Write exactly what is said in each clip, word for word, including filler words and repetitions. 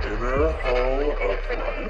Inner Hall Uprising.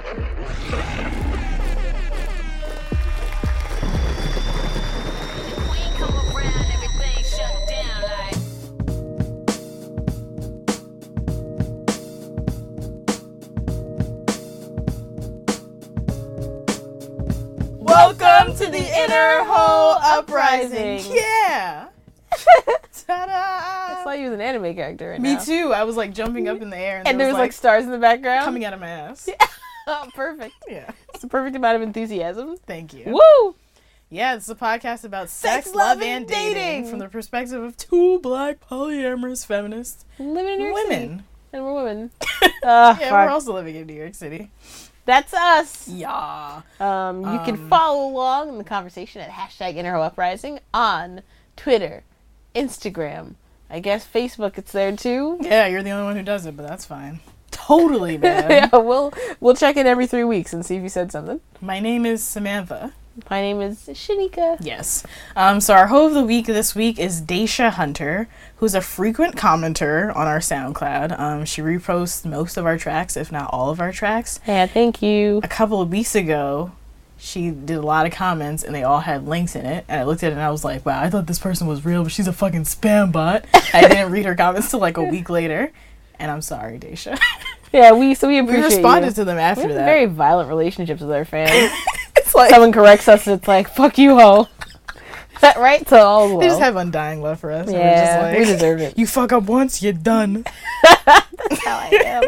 Welcome to the Inner Hole Uprising. Yeah. Ta-da! I saw you as an anime character right Me now. too. I was like jumping up in the air, and, And there there was was like stars in the background. coming out of my ass. Oh, perfect. Yeah. It's the perfect amount of enthusiasm. Thank you. Woo! Yeah, it's a podcast about sex, Sex, love, love, and and dating, dating. from the perspective of two black polyamorous feminists. Living in New York City. Women. And we're women. Uh, Yeah, fuck. we're also living in New York City. That's us. Yeah. Um, you Um, can follow along in the conversation at hashtag Inner Hole Uprising on Twitter, Instagram. I guess Facebook, it's there too. Yeah, you're the only one who does it, but that's fine. Totally, man. Yeah, we'll we'll check in every three weeks and see if you said something. My name is Samantha. My name is Shanika. Yes. Um, so our hoe of the week this week is Daisha Hunter, who's a frequent commenter on our SoundCloud. Um, she reposts most of our tracks, if not all of our tracks. Yeah, thank you. A couple of weeks ago, she did a lot of comments, and they all had links in it. And I looked at it, and I was like, wow, I thought this person was real, but she's a fucking spam bot. I didn't read her comments till like a week later. And I'm sorry, Daisha. Yeah, we so we We appreciate responded you. to them We after have that. very violent relationships with our fans. It's like, Someone corrects us, it's like, fuck you, ho. Is that right? So all well. they just have undying love for us. and we're Yeah, just like, we deserve it. You fuck up once, you're done. That's how I am.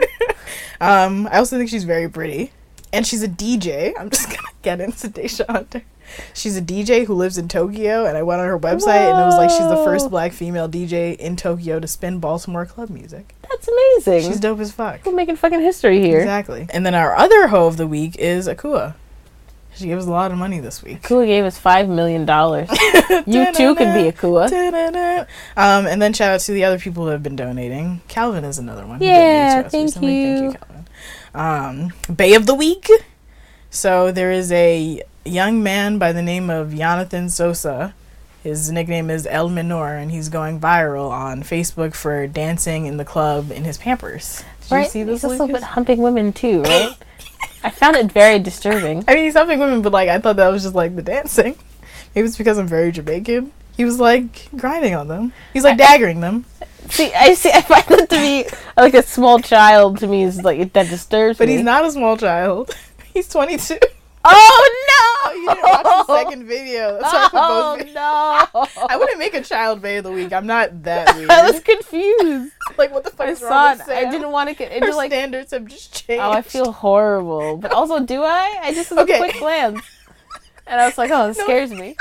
Um, I also think she's very pretty. And she's a D J. I'm just gonna get into Daisha Hunter. She's a D J who lives in Tokyo, and I went on her website, and it was like she's the first Whoa. black female D J in Tokyo to spin Baltimore club music. That's amazing. She's dope as fuck. We're making fucking history here. Exactly. And then our other hoe of the week is Akua. She gave us a lot of money this week. Akua gave us five million dollars. You too could be Akua. Da-da-da. Um, and then shout out to the other people who have been donating. Calvin is another one. who Yeah, donated to us thank recently. you. Thank you, Calvin. Um, Bay of the Week. So there is a young man by the name of Jonathan Sosa. His nickname is El Menor, and he's going viral on Facebook for dancing in the club in his Pampers. Did Right? you see this, He's also Lucas? been humping women too, right? I found it very disturbing. I mean, he's helping women, but like I thought that was just like the dancing. Maybe it's because I'm very Jamaican. He was like grinding on them. He's like daggering them. See, I see. I find that to be like a small child. To me, is like that disturbs But me. he's not a small child. He's twenty-two. Oh no! You didn't watch the second video. That's why I put Oh both videos. no! I wouldn't make a child Bay of the Week. I'm not that weird. I was confused. Like, what the fuck I is saw wrong it. with I Sam? didn't want to get Her into like. standards have just changed. Oh, I feel horrible. But also, do I? I just was Okay. a quick glance, and I was like, "Oh, this No. scares me."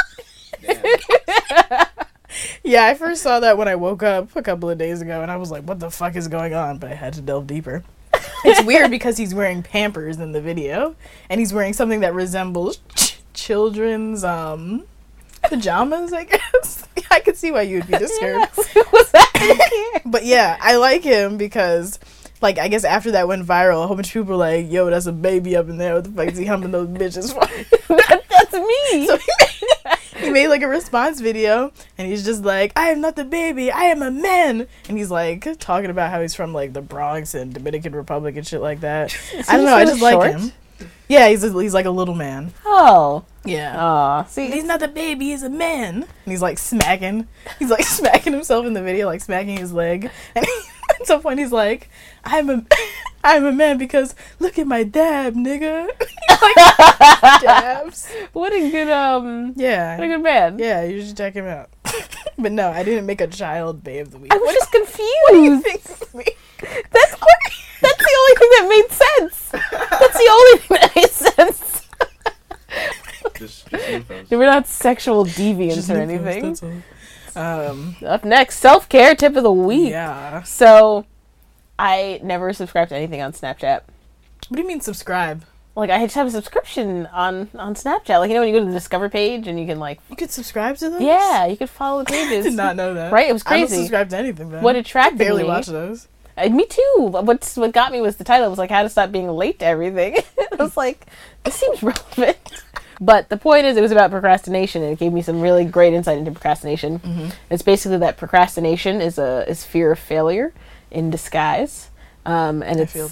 Yeah, I first saw that when I woke up a couple of days ago, and I was like, what the fuck is going on? But I had to delve deeper. It's weird because he's wearing Pampers in the video, and he's wearing something that resembles ch- children's um pajamas, I guess. I could see why you would be disturbed. Was that But yeah, I like him because, like, I guess after that went viral, a whole bunch of people were like, yo, that's a baby up in there. What the fuck is he humping those bitches for? That's me. So he made, he made, like, a response video, and he's just like, I am not the baby, I am a man. And he's, like, talking about how he's from, like, the Bronx and Dominican Republic and shit like that. I don't know, I sort of just like short? him. Yeah, he's, a, he's like, a little man. Oh. Yeah. Aw. See, He's not the baby, he's a man. And he's like smacking. He's like smacking himself in the video, like smacking his leg. And he, at some point he's like, I'm a I'm a man because look at my dab, nigga. He's like dabs. what a good um. What a Yeah. good man. Yeah, you should check him out. But no, I didn't make a child Bay of the Week. I was just confused. What do you think of me? That's that's the only thing that made sense. That's the only thing that made sense. Just, just infos. We're not sexual deviants Just or new anything. posts, that's all. Um Up next, self care tip of the week. Yeah. So, I never subscribe to anything on Snapchat. What do you mean subscribe? Like, I just have a subscription on on Snapchat. Like, you know, when you go to the Discover page and you can like, You could subscribe to those? yeah, you could follow the I pages. did not know that. Right? It was I don't crazy. subscribe to anything then. What I attracted barely me? watch those. Uh, me too. What's what got me was the title. It was like how to stop being late to everything. I was like, this seems relevant. But the point is, it was about procrastination, and it gave me some really great insight into procrastination. Mm-hmm. It's basically that procrastination is a is fear of failure in disguise, um, and I it's feel that.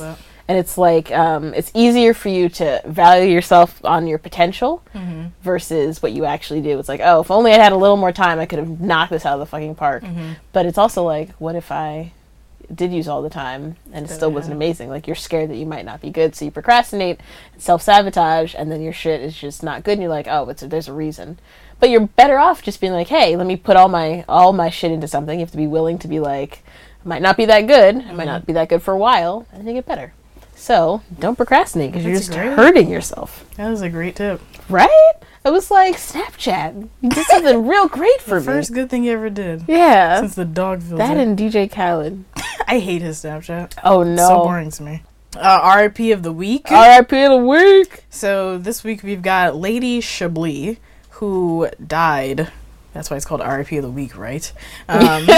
and it's like um, it's easier for you to value yourself on your potential Mm-hmm. versus what you actually do. It's like, oh, if only I had a little more time, I could have knocked this out of the fucking park. Mm-hmm. But it's also like, what if I did use all the time and it still wasn't Yeah. amazing? Like, you're scared that you might not be good, so you procrastinate, self-sabotage, and then your shit is just not good, and you're like, oh, it's a, there's a reason. But you're better off just being like, hey, let me put all my all my shit into something. You have to be willing to be like, it might not be that good, it might not be that good for a while, and then get better. So don't procrastinate because you're That's just great. hurting yourself, That was a great tip. right? It was like Snapchat. You did something real great for The me. first good thing you ever did. Yeah, Since the dog filter. that and D J Khaled. I hate his Snapchat. Oh no! So boring to me. Uh, R I P of the week. R I P of the week. So this week we've got Lady Chablis, who died. That's why it's called R I P of the week, right? Um,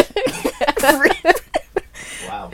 Wow.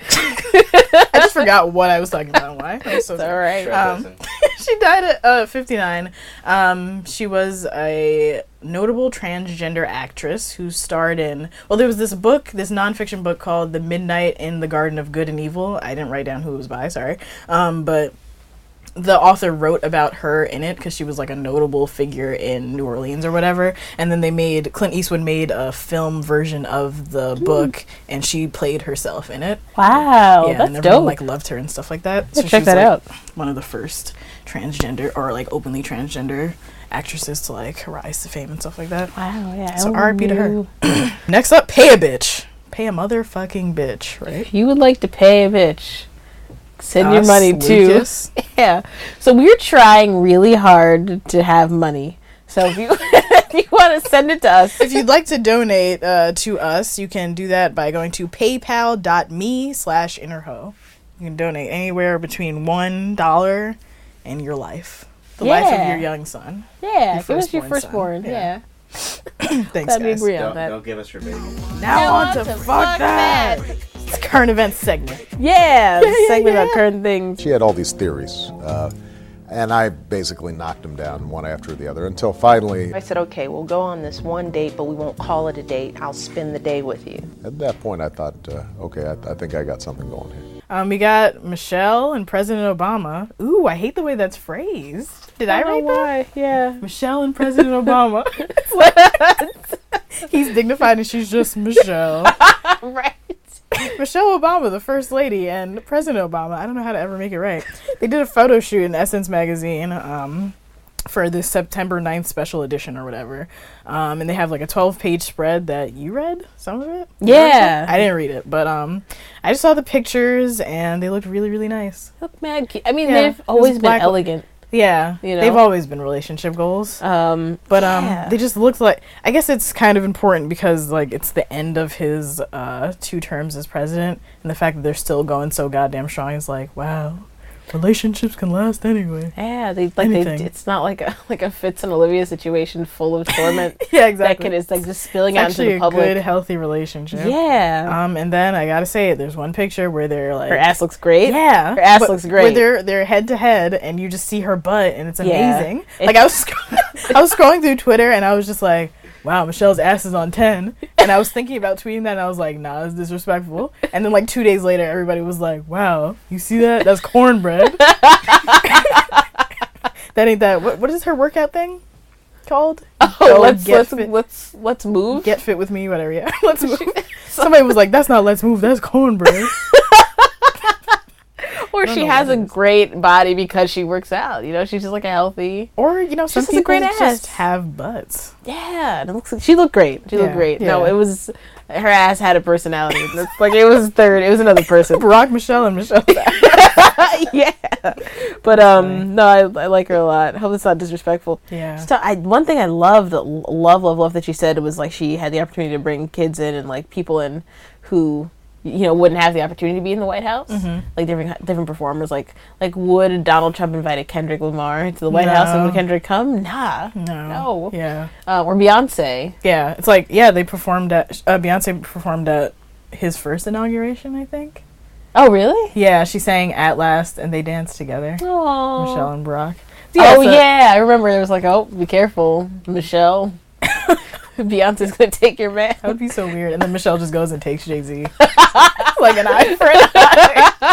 I just forgot what I was talking about and why. I'm so It's all sorry. right. Um, she died at uh, fifty-nine. Um, she was a notable transgender actress who starred in, well, there was this book, this nonfiction book called The Midnight in the Garden of Good and Evil. I didn't write down who it was by, sorry. Um, but the author wrote about her in it because she was like a notable figure in New Orleans or whatever. And then they made, Clint Eastwood made a film version of the book and she played herself in it. Wow, Yeah, that's and everyone dope. like loved her and stuff like that. Let's she check was, that like, out. One of the first transgender or like openly transgender actresses to like rise to fame and stuff like that. Wow, yeah. So I R I P to her. knew. Next up, pay a bitch. Pay a motherfucking bitch, right? If you would like to pay a bitch, send your Us, money to. Lucas. Yeah. So we're trying really hard to have money. So if you if you want to send it to us, If you'd like to donate uh, to us, you can do that by going to paypal.me slash innerho. You can donate anywhere between one dollar and your life. The life of Yeah. your young son. yeah, Your give us your firstborn firstborn. son. Yeah, Yeah. Thanks, that'd be guys. agree on Don't, that. don't give us your baby. Now on to fuck that. It's current events segment. Yeah, the yeah, segment about yeah. current things. She had all these theories, uh, and I basically knocked them down one after the other until finally, I said, okay, we'll go on this one date, but we won't call it a date. I'll spend the day with you. at that point, I thought, uh, okay, I, I think I got something going here. Um, we got Michelle and President Obama. Ooh, I hate the way that's phrased. Did I, I don't write know that? why. Yeah. Michelle and President Obama. It's like- he's dignified and she's just Michelle. Right. Michelle Obama, the first lady, and President Obama. I don't know how to ever make it right. They did a photo shoot in Essence magazine um, for the September ninth special edition or whatever. Um, and they have like a twelve page spread that you read some of it? You read Yeah. some? I didn't read it, but um, I just saw the pictures and they looked really, really nice. Look mad cute. I mean, Yeah, they've it was always been black- elegant. Yeah, You know? they've always been relationship goals. Um, But um, yeah. they just looked like. I guess it's kind of important because like it's the end of his uh two terms as president, and the fact that they're still going so goddamn strong is like, wow, relationships can last anyway. Yeah, they like they. Anything. It's not like a like a Fitz and Olivia situation full of torment. Yeah, That exactly. can is like just spilling It's out into actually the a public. good, healthy relationship. Yeah, Um, and then I gotta say, there's one picture where they're like, her ass looks great. yeah, her ass but- looks Where great. they're they're head to head, and you just see her butt, and it's Yeah. amazing. It- Like I was, sc- I was scrolling through Twitter, and I was just like, wow, Michelle's ass is on ten, and I was thinking about tweeting that, and I was like, nah, it's disrespectful. And then like two days later, everybody was like, wow, you see that? That's cornbread. That ain't that. What what is her workout thing called? Oh, Oh, let's get let's fit. let's let's move. Get fit with me, whatever. Yeah, let's move. Somebody was like, "That's not let's move. That's cornbread." or I don't she know has what a it is. great body because she works out. You know, she's just like a healthy. Or you know, She some just has a people great just ass. have butts. Yeah, and it looks like she looked great. She looked Yeah, great. No, yeah. it was her ass had a personality. It's like it was third. It was another person. Barack, Michelle, and Michelle. yeah, but um, no, I, I like her a lot. I hope it's not disrespectful. Yeah. So I one thing I loved, love, love, love that she said was like she had the opportunity to bring kids in and like people in who you know wouldn't have the opportunity to be in the White House, Mm-hmm. like different different performers. Like like would Donald Trump invited Kendrick Lamar to the White House and No. would Kendrick come? Nah, No. no. Yeah. Uh, or Beyonce. Yeah. It's like yeah, they performed at uh, Beyonce performed at his first inauguration, I think. Oh really? Yeah, she sang "At Last" and they danced together. Oh. Michelle and Barack. oh so- yeah, I remember there was like, oh, be careful, Michelle. Beyonce's gonna take your man. That would be so weird. And then Michelle just goes and takes Jay Z, like an eye for an eye.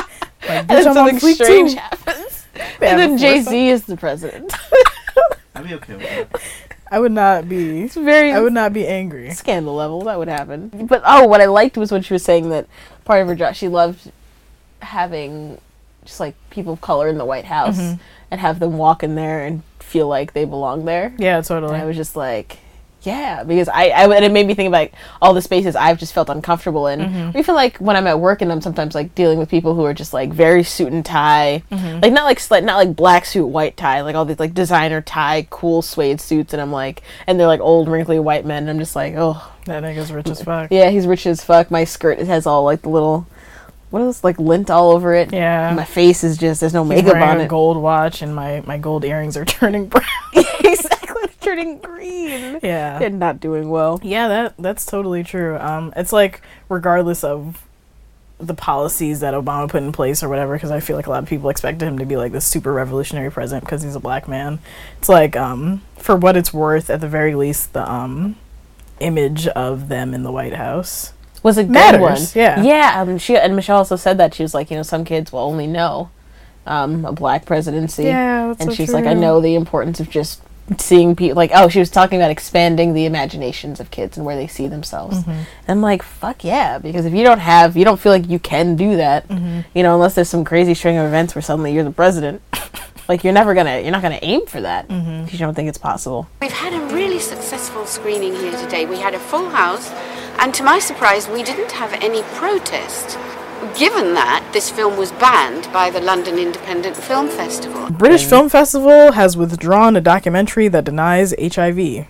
Like, and bitch, then I'm on something fleek strange too. happens. They And have then a Jay foresight. Z is the president. I'd be okay with that. I would not be. It's very I would not be angry. scandal level. That would happen. But oh, what I liked was when she was saying that part of her job, she loved having just like people of color in the White House Mm-hmm. and have them walk in there and feel like they belong there. Yeah, And totally. I was just like, yeah, because I, I and it made me think about like, all the spaces I've just felt uncomfortable in. Mm-hmm. Or even like when I'm at work and I'm sometimes like dealing with people who are just like very suit and tie, Mm-hmm. like not like sli- not like black suit white tie, like all these like designer tie cool suede suits, and I'm like, and they're like old wrinkly white men, and I'm just like, oh That nigga's rich as fuck. yeah, he's rich as fuck. My skirt it has all like the little what is this, like lint all over it. Yeah. My face is just there's no He's makeup wearing on a it. gold watch, and my, my gold earrings are turning brown. Exactly, turning green. Yeah. They're not doing well. Yeah, that that's totally true. Um, it's like regardless of the policies that Obama put in place or whatever, because I feel like a lot of people expected him to be like this super revolutionary president because he's a black man. It's like, um, for what it's worth, at the very least, the um, image of them in the White House. Was a good Matters, one. yeah. Yeah. Um, she and Michelle also said that she was like, you know, some kids will only know um, a black presidency. Yeah, that's and so she's like, I true. know the importance of just seeing people. Like, oh, she was talking about expanding the imaginations of kids and where they see themselves. Mm-hmm. And I'm like, fuck yeah, because if you don't have, you don't feel like you can do that. Mm-hmm. You know, unless there's some crazy string of events where suddenly you're the president. Like, you're never gonna, you're not gonna aim for that Mm-hmm. because you don't think it's possible. We've had a really successful screening here today. We had a full house, and to my surprise, we didn't have any protest. Given that this film was banned by the London Independent Film Festival. British Film Festival has withdrawn a documentary that denies H I V.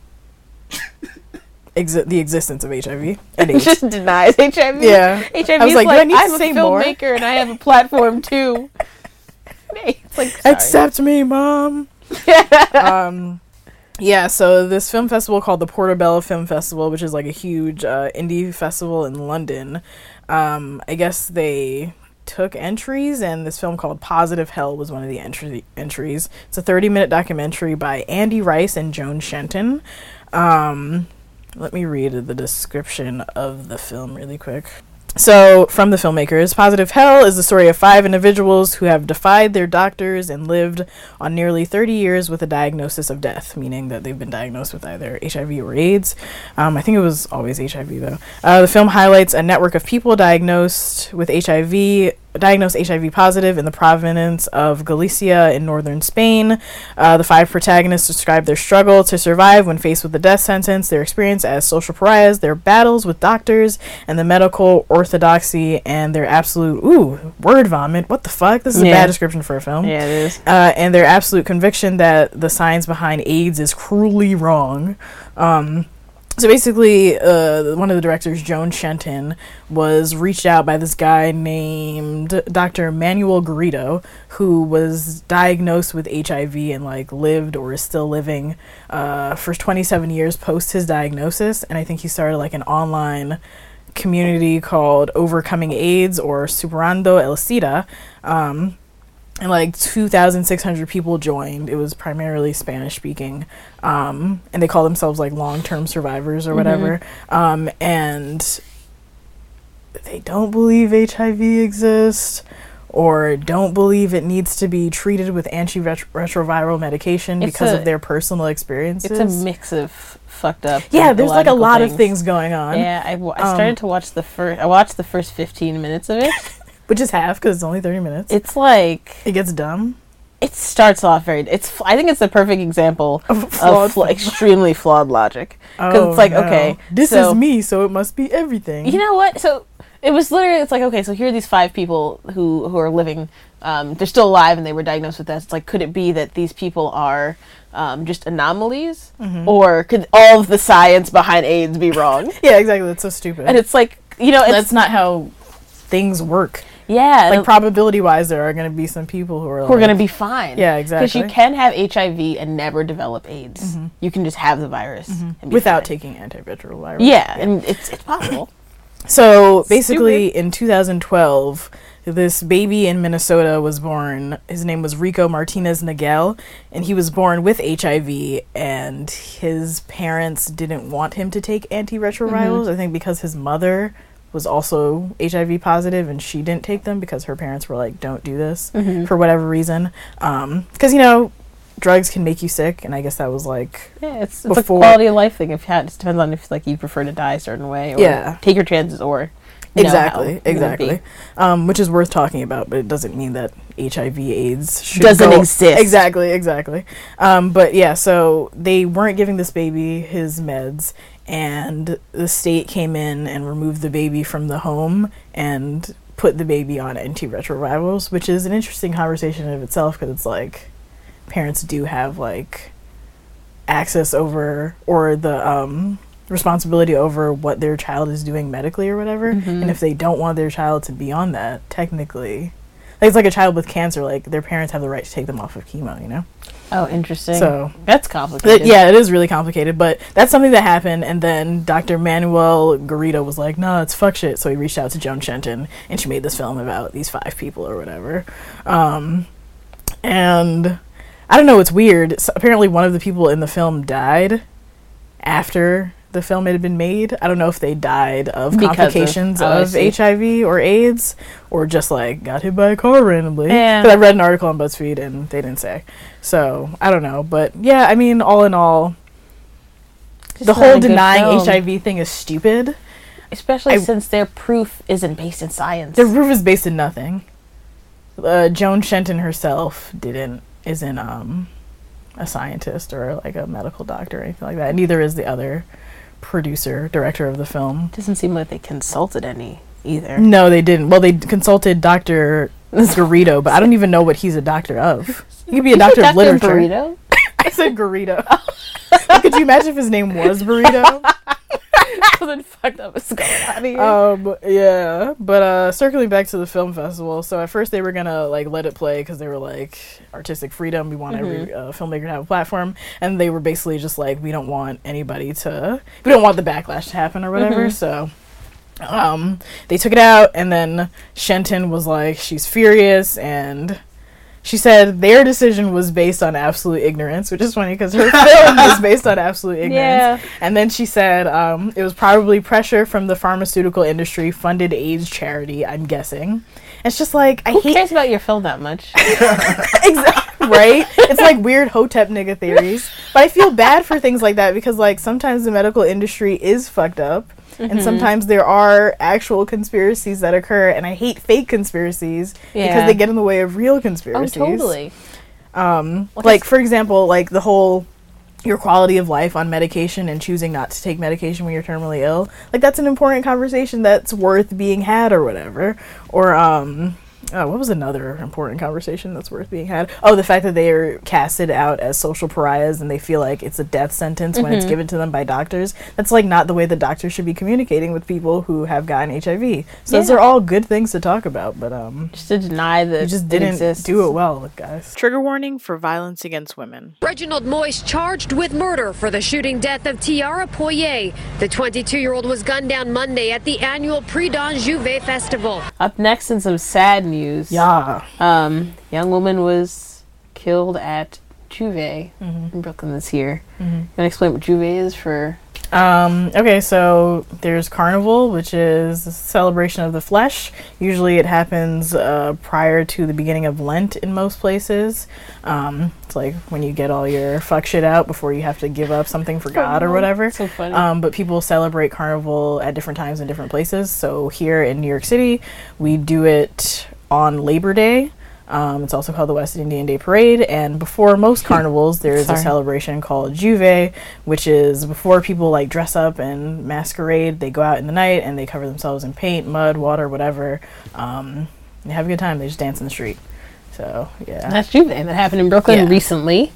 Exi- the existence of H I V and It AIDS. just denies H I V. Yeah. H I V I was is like, like, do I need to I'm a say more? filmmaker and I have a platform too. It's like, sorry. Accept me, mom. um, yeah. So this film festival called the Portobello Film Festival, which is like a huge uh, indie festival in London. Um, I guess they took entries, and this film called Positive Hell was one of the entry entries. It's a thirty minute documentary by Andy Rice and Joan Shenton. Um, let me read the description of the film really quick. So, from the filmmakers, Positive Hell is the story of five individuals who have defied their doctors and lived on nearly thirty years with a diagnosis of death, meaning that they've been diagnosed with either H I V or AIDS. Um, I think it was always H I V, though. Uh, the film highlights a network of people diagnosed with H I V, diagnosed H I V positive in the province of Galicia in northern Spain. Uh, the five protagonists describe their struggle to survive when faced with the death sentence, their experience as social pariahs, their battles with doctors and the medical orthodoxy, and their absolute, ooh, word vomit, what the fuck? This is a Yeah. bad description for a film. Yeah, it is. Uh, and their absolute conviction that the science behind AIDS is cruelly wrong. Um, so basically, uh, one of the directors, Joan Shenton, was reached out by this guy named Doctor Manuel Garrido, who was diagnosed with H I V and like lived or is still living uh, for twenty-seven years post his diagnosis. And I think he started like an online community called Overcoming AIDS or Superando el SIDA. Um, and like two thousand six hundred people joined. It was primarily Spanish speaking. Um, and they call themselves like long-term survivors or whatever. Um, and they don't believe H I V exists or don't believe it needs to be treated with antiretroviral medication It's because a- of their personal experiences. It's a mix of fucked up. yeah, there's like a illogical lot of things going on. Yeah, I, w- I Um, started to watch the first. I watched the first fifteen minutes of it. Which is half because it's only thirty minutes. It's like It gets dumb. it starts off very. It's. f- I think it's the perfect example Of of flawed fl- extremely flawed logic. Because Oh, it's like, no. okay, this so- is me, so it must be everything. You know what? So it was literally. It's like, okay, so here are these five people who who are living. Um, they're still alive and they were diagnosed with this. It's like, could it be that these people are um, just anomalies, Mm-hmm. or could all of the science behind AIDS be wrong? Yeah, exactly. That's so stupid. And it's like, you know, it's That's not how things work. yeah, Like and probability wise, there are going to be some people who are who are like, going to be fine. Yeah, Because exactly. you can have H I V and never develop AIDS. You can just have the virus and be without fine. taking antiretroviral. Yeah, and it's it's possible. So basically, in two thousand twelve, this baby in Minnesota was born. His name was Rico Martinez Nagel, and he was born with H I V. And his parents didn't want him to take antiretrovirals. I think because his mother was also H I V positive, and she didn't take them because her parents were like, don't do this Mm-hmm. for whatever reason. Um, because, you know, drugs can make you sick, and I guess that was like, Yeah, it's, it's Before- a quality of life thing. If you had, it depends on if like you prefer to die a certain way or Yeah. take your chances or know how exactly, you're gonna exactly. be. Um, which is worth talking about, but it doesn't mean that H I V AIDS should Doesn't go- exist. Exactly, exactly. Um, but yeah, so they weren't giving this baby his meds, and the state came in and removed the baby from the home and put the baby on antiretrovirals, which is an interesting conversation in of itself, because it's like parents do have like access over, or the um responsibility over what their child is doing medically or whatever. Mhm. And if they don't want their child to be on that, technically, like it's like a child with cancer, like their parents have the right to take them off of chemo, you know? Oh, interesting. So that's complicated. But yeah, it is really complicated, but that's something that happened. And then Doctor Manuel Garrido was like, no, it's fuck shit. So he reached out to Joan Shenton, and she made this film about these five people or whatever. Um, and I don't know, it's weird. So apparently one of the people in the film died after the film had been made. I don't know if they died of Because of- complications oh, I of see. H I V or AIDS, or just like got hit by a car randomly. Yeah. 'Cause I read an article on BuzzFeed and they didn't say. So I don't know, but yeah, I mean, all in all, Just the not a whole good denying film. H I V thing is stupid. Especially I- since their proof isn't based in science. The proof is based in nothing. Uh, Joan Shenton herself didn't isn't um a scientist or like a medical doctor or anything like that. Neither is the other producer, director of the film. Doesn't seem like they consulted any either. No, they didn't. Well, they consulted Doctor Garrido, but I don't even know what he's a doctor of. He could be a doctor of literature. Burrito? I said Garrido. Could you imagine if his name was Burrito? Something fucked up is going on here. Um, yeah, but uh, circling back to the film festival. So at first they were gonna like let it play because they were like artistic freedom. We want every uh, filmmaker to have a platform, and they were basically just like, we don't want anybody to, we don't want the backlash to happen or whatever. So, um, they took it out, and then Shenton was like, she's furious, and she said their decision was based on absolute ignorance, which is funny because her film was based on absolute ignorance. Yeah. And then she said um, it was probably pressure from the pharmaceutical industry funded AIDS charity, I'm guessing. It's just like, I Who hate... cares about your film that much? Exactly, right? It's like weird Hotep nigga theories. But I feel bad for things like that because like sometimes the medical industry is fucked up. Mm-hmm. And sometimes there are actual conspiracies that occur, and I hate fake conspiracies Yeah. because they get in the way of real Oh, conspiracies. totally. Um, Well, like that's- for example, like the whole your quality of life on medication and choosing not to take medication when you're terminally ill. Like that's an important conversation that's worth being had or whatever. Or um oh, what was another important conversation that's worth being had? Oh, the fact that they are casted out as social pariahs and they feel like it's a death sentence when it's given to them by doctors. That's like not the way the doctors should be communicating with people who have gotten H I V. So those Yeah. are all good things to talk about, but um Just to deny that you just it didn't exists. do it well, guys. Trigger warning for violence against women. Reginald Moyes charged with murder for the shooting death of Tiara Poyer. The twenty-two-year-old was gunned down Monday at the annual Prix d'un Juvet festival. Up next in some sad news. Yeah. Um, young woman was killed at Juve Mm-hmm. in Brooklyn this year. You want to explain what Juve is for? Um, okay, so there's Carnival, which is a celebration of the flesh. Usually it happens uh, prior to the beginning of Lent in most places. Um, it's like when you get all your fuck shit out before you have to give up something for God or whatever. So funny. Um, but people celebrate Carnival at different times in different places. So here in New York City, we do it on Labor Day. Um, it's also called the West Indian Day Parade, and before most carnivals, there is a Sorry. celebration called Juve, which is before people like dress up and masquerade. They go out in the night and they cover themselves in paint, mud, water, whatever. Um, they have a good time. They just dance in the street. So yeah, That's Juve. That happened in Brooklyn Yeah. recently.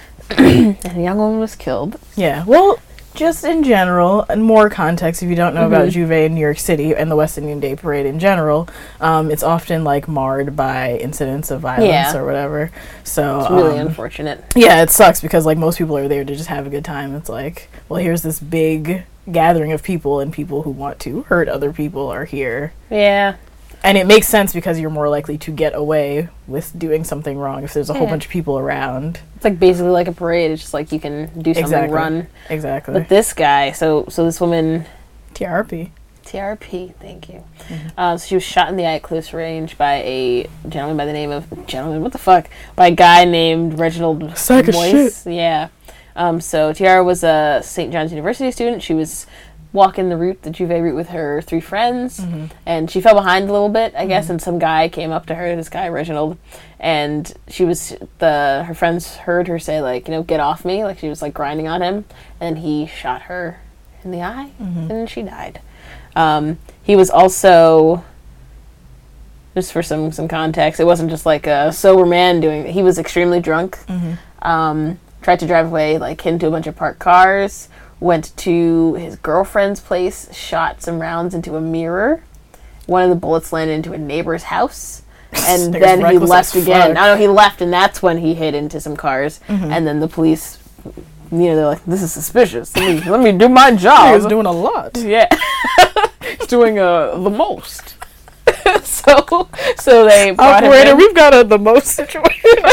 And a young woman was killed. yeah. Well, just in general, and more context if you don't know about Juve in New York City and the West Indian Day Parade in general, um, it's often like marred by incidents of violence Yeah. or whatever. So It's really um, unfortunate. yeah, it sucks because like most people are there to just have a good time. It's like, well, here's this big gathering of people, and people who want to hurt other people are here. Yeah. And it makes sense because you're more likely to get away with doing something wrong if there's a whole Yeah. bunch of people around. It's like basically like a parade. It's just like you can do something, Exactly. run. Exactly. But this guy, so so this woman, T R P. Tiara P, thank you. Mm-hmm. Uh, so she was shot in the eye at close range by a gentleman by the name of gentleman. What the fuck? By a guy named Reginald Sack of Moyes. shit. Yeah. Um, so Tiara was a Saint John's University student. She was walking the route, the Juve route, with her three friends, mm-hmm. and she fell behind a little bit, I guess. Mm-hmm. And some guy came up to her, this guy Reginald, and she was the her friends heard her say like, you know, get off me, like she was like grinding on him, and he shot her in the eye, mm-hmm. and she died. Um, he was also, just for some, some context, it wasn't just like a sober man doing it. He was extremely drunk, mm-hmm. um, tried to drive away, like into a bunch of parked cars, went to his girlfriend's place, shot some rounds into a mirror. One of the bullets landed into a neighbor's house, and then he left again. I know he left, and that's when he hit into some cars, mm-hmm. and then the police, you know, they're like, this is suspicious. Let me, let me do my job. He's doing a lot. Yeah. He's doing uh, the most. so so they brought Operator, him in. we've got a the most situation.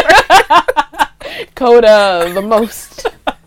Coda the most.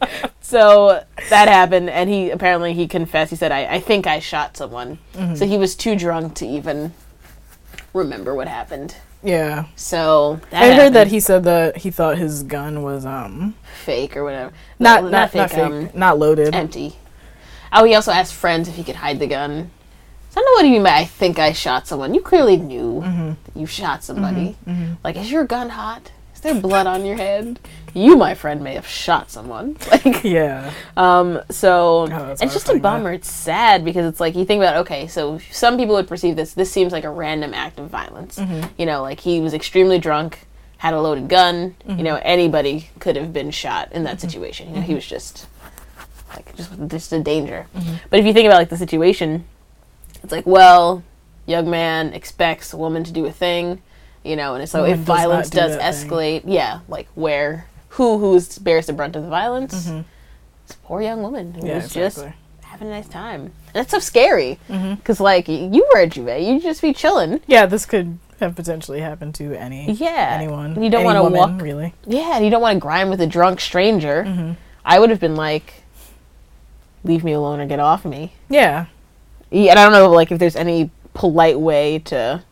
So that happened, and he apparently he confessed. He said, I, I think I shot someone. Mm-hmm. So he was too drunk to even remember what happened. Yeah. So that I heard happened. that he said that he thought his gun was um fake or whatever. Not no, not, not fake, not fake, um, not loaded. Empty. Oh, he also asked friends if he could hide the gun. So I don't know what do you mean by I think I shot someone. You clearly knew mm-hmm. that you shot somebody. Mm-hmm, mm-hmm. Like, is your gun hot? Is there blood on your head? You, my friend, may have shot someone. Like, yeah. Um. So oh, it's just a bummer. That. It's sad because it's like you think about okay, so some people would perceive this. This seems like a random act of violence. Mm-hmm. You know, like he was extremely drunk, had a loaded gun. Mm-hmm. You know, anybody could have been shot in that mm-hmm. situation. You know, mm-hmm. he was just like just just a danger. Mm-hmm. But if you think about like the situation, it's like, well, young man expects a woman to do a thing. You know, and so if does violence do does escalate, thing. yeah, like where. Who who bears the brunt of the violence? Mm-hmm. This poor young woman who yeah, was exactly. just having a nice time. And that's so scary because, mm-hmm. like, you were at Juve, you'd just be chilling. Yeah, this could have potentially happened to any yeah anyone. You don't want to walk really. Yeah, and you don't want to grind with a drunk stranger. Mm-hmm. I would have been like, leave me alone or get off me. Yeah. yeah. And I don't know, like, if there's any polite way to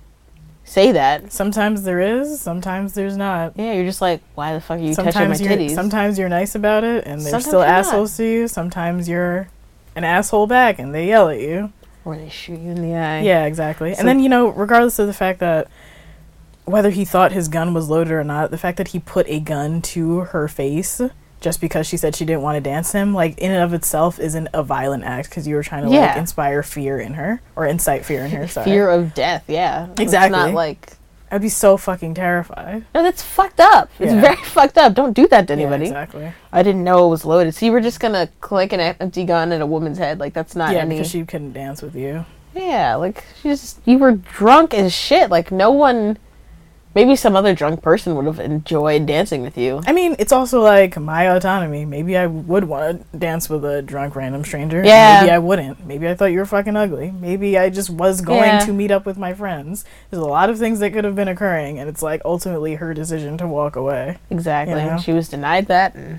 say that. Sometimes there is, sometimes there's not. Yeah, you're just like, why the fuck are you sometimes touching my titties? Sometimes you're nice about it, and they're sometimes still assholes not. to you. Sometimes you're an asshole back, and they yell at you. Or they shoot you in the eye. Yeah, exactly. So and then, you know, regardless of the fact that whether he thought his gun was loaded or not, the fact that he put a gun to her face just because she said she didn't want to dance him, like, in and of itself isn't a violent act because you were trying to, yeah. like, inspire fear in her. Or incite fear in her, sorry. Fear of death, yeah. Exactly. It's not like... I'd be so fucking terrified. No, that's fucked up. It's yeah. very fucked up. Don't do that to anybody. Yeah, exactly. I didn't know it was loaded. So you were just gonna click an empty gun at a woman's head. Like, that's not yeah, any... because she couldn't dance with you. Yeah, like, she just... You were drunk as shit. Like, no one... Maybe some other drunk person would have enjoyed dancing with you. I mean, it's also like my autonomy. Maybe I would want to dance with a drunk random stranger. Yeah. Maybe I wouldn't. Maybe I thought you were fucking ugly. Maybe I just was going yeah. to meet up with my friends. There's a lot of things that could have been occurring, and it's like ultimately her decision to walk away. Exactly. You know? She was denied that, and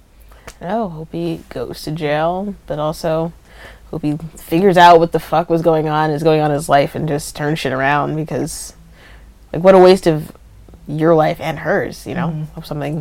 oh, hope he goes to jail, but also hope he figures out what the fuck was going on, is going on in his life, and just turns shit around because. Like, what a waste of your life and hers, you know? Mm-hmm. Hope something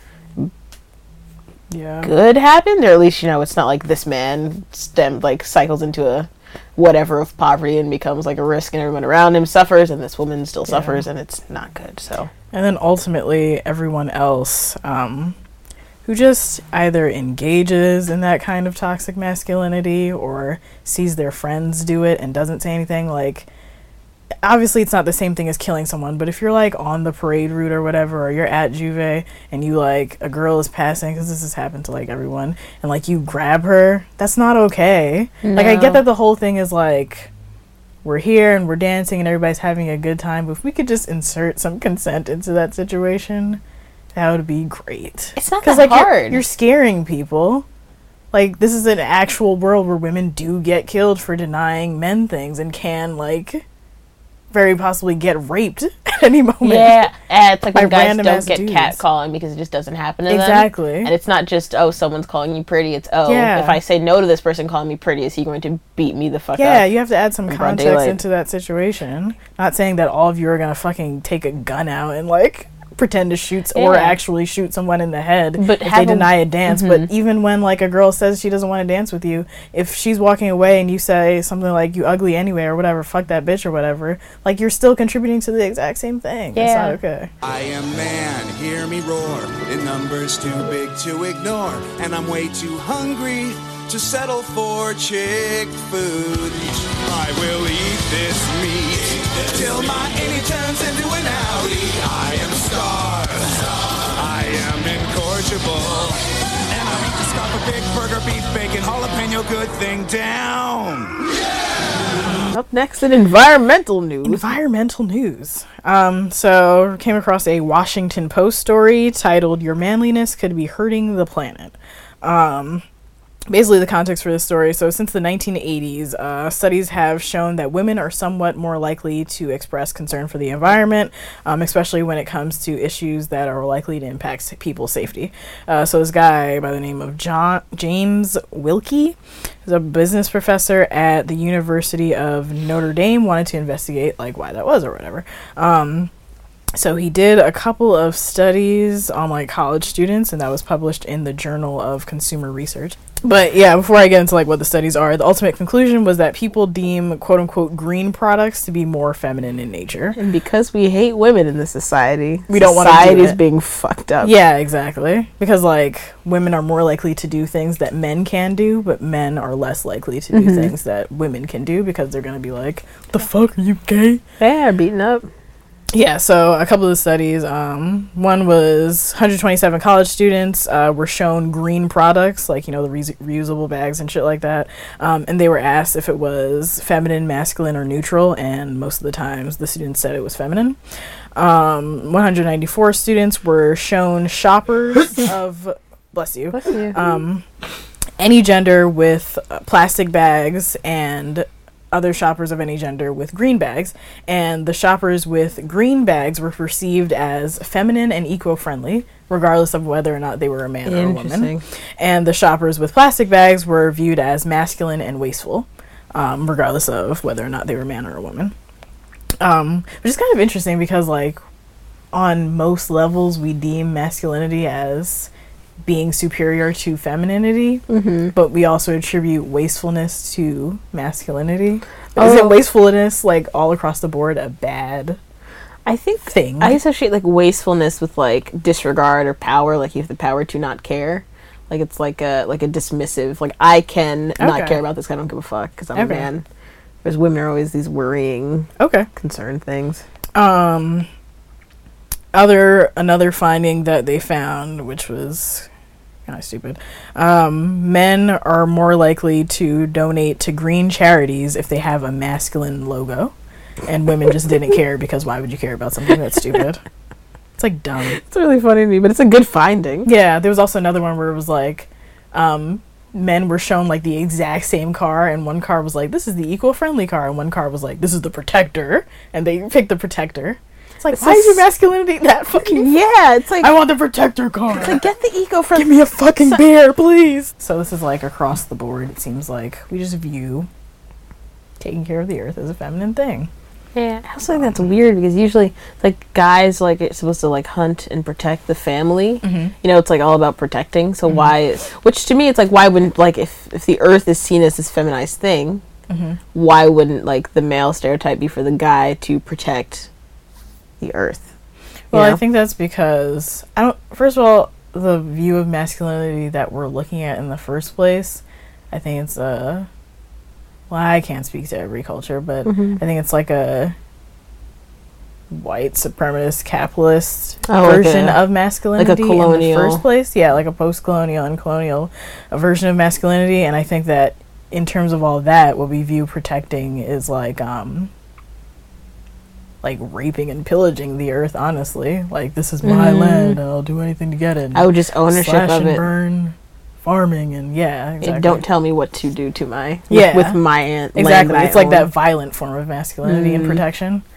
yeah. good happened, or at least, you know, it's not like this man stem like cycles into a whatever of poverty and becomes like a risk and everyone around him suffers and this woman still yeah. suffers and it's not good, so. And then ultimately everyone else um, who just either engages in that kind of toxic masculinity or sees their friends do it and doesn't say anything, like... Obviously, it's not the same thing as killing someone, but if you're, like, on the parade route or whatever, or you're at Juve, and you, like, a girl is passing, because this has happened to, like, everyone, and, like, you grab her, that's not okay. No. Like, I get that the whole thing is, like, we're here, and we're dancing, and everybody's having a good time, but if we could just insert some consent into that situation, that would be great. It's not that like, hard. You're, you're scaring people. Like, this is an actual world where women do get killed for denying men things, and can, like... very possibly get raped at any moment. Yeah, and it's like when By guys random don't ass get dudes. catcalling because it just doesn't happen to them. Exactly. And it's not just, oh, someone's calling you pretty. It's, oh, Yeah. if I say no to this person calling me pretty, is he going to beat me the fuck up? Yeah, you have to add some in broad context daylight. into that situation. Not saying that all of you are gonna fucking take a gun out and like pretend to shoot or Yeah. actually shoot someone in the head But if have they a- deny a dance. But even when like a girl says she doesn't want to dance with you, if she's walking away and you say something like "you ugly anyway" or whatever, "fuck that bitch" or whatever, like you're still contributing to the exact same thing. It's Yeah. not okay. I am man, hear me roar. In numbers too big to ignore, and I'm way too hungry to settle for chick food. I will eat this meat till my innie turns into an outie. I am starved. I am incorrigible. And I need to scarf a big burger, beef, bacon, jalapeno, good thing down. Up next in environmental news. Environmental news. Um, so came across a Washington Post story titled "Your Manliness Could Be Hurting the Planet." Um, basically the context for this story, so since the nineteen eighties, uh, studies have shown that women are somewhat more likely to express concern for the environment, um, especially when it comes to issues that are likely to impact people's safety. Uh, so this guy by the name of John James Wilkie is a business professor at the University of Notre Dame, wanted to investigate like why that was or whatever. Um, So he did a couple of studies on like college students, and that was published in the Journal of Consumer Research. But yeah, before I get into like what the studies are, the ultimate conclusion was that people deem quote unquote green products to be more feminine in nature. And because we hate women in this society, We don't wanna do society is it. being fucked up. Yeah, exactly. Because like women are more likely to do things that men can do, but men are less likely to do things that women can do because they're gonna be like, "The fuck, are you gay?" Yeah, beaten up. Yeah, so a couple of the studies, um, one was one hundred twenty-seven college students uh, were shown green products, like, you know, the re- reusable bags and shit like that, um, and they were asked if it was feminine, masculine, or neutral, and most of the times the students said it was feminine. Um, one hundred ninety-four students were shown shoppers of, bless you, Bless you. um, any gender with uh, plastic bags, and other shoppers of any gender with green bags, and the shoppers with green bags were perceived as feminine and eco-friendly, regardless of whether or not they were a man or a woman. Interesting. And the shoppers with plastic bags were viewed as masculine and wasteful, um, regardless of whether or not they were a man or a woman. Um, which is kind of interesting because, like, on most levels, we deem masculinity as being superior to femininity, Mm-hmm. but we also attribute wastefulness to masculinity. Oh. Isn't wastefulness, like, all across the board a bad I think thing? I associate like wastefulness with like disregard or power, like you have the power to not care. Like it's like a like a dismissive, like I can not Okay. care about this 'cause I don't give a fuck because I'm Okay. a man. Whereas women are always these worrying, Okay. concerned things. Um, other another finding that they found, which was kind of stupid, um, men are more likely to donate to green charities if they have a masculine logo, and women just didn't care because why would you care about something that's stupid? It's like dumb. It's really funny to me, but it's a good finding. Yeah, there was also another one where it was like, um, men were shown like the exact same car, and one car was like, "This is the eco-friendly car," and one car was like, "This is the Protector," and they picked the Protector. It's like, It's why is just- your masculinity that fucking? Yeah, it's like I want the Protector car. it's like get the eco-friendly. Give me a fucking bear, please. So this is like across the board. It seems like we just view taking care of the earth as a feminine thing. Yeah, I also think that's weird because usually, like, guys, like, it's supposed to, like, hunt and protect the family. Mm-hmm. You know, it's, like, all about protecting. So why, which to me, it's like, why wouldn't, like, if, if the earth is seen as this feminized thing, Mm-hmm. why wouldn't, like, the male stereotype be for the guy to protect the earth? You Well, I know? think that's because I don't. First of all, the view of masculinity that we're looking at in the first place, I think it's a. Well, I can't speak to every culture, but Mhm. I think it's like a white supremacist capitalist Oh, like version a- of masculinity in the colonial- first place. Yeah, like a post-colonial and colonial uh, version of masculinity, and I think that in terms of all that, what we view protecting is like um like raping and pillaging the earth. Honestly, like this is my Mhm. land, and I'll do anything to get it. Oh, just ownership Slash of and it. burn, farming, and yeah, Yeah, exactly. don't tell me what to do to my Yeah. with, with my aunt. Exactly, land that it's I like own. that violent form of masculinity and Mhm. protection.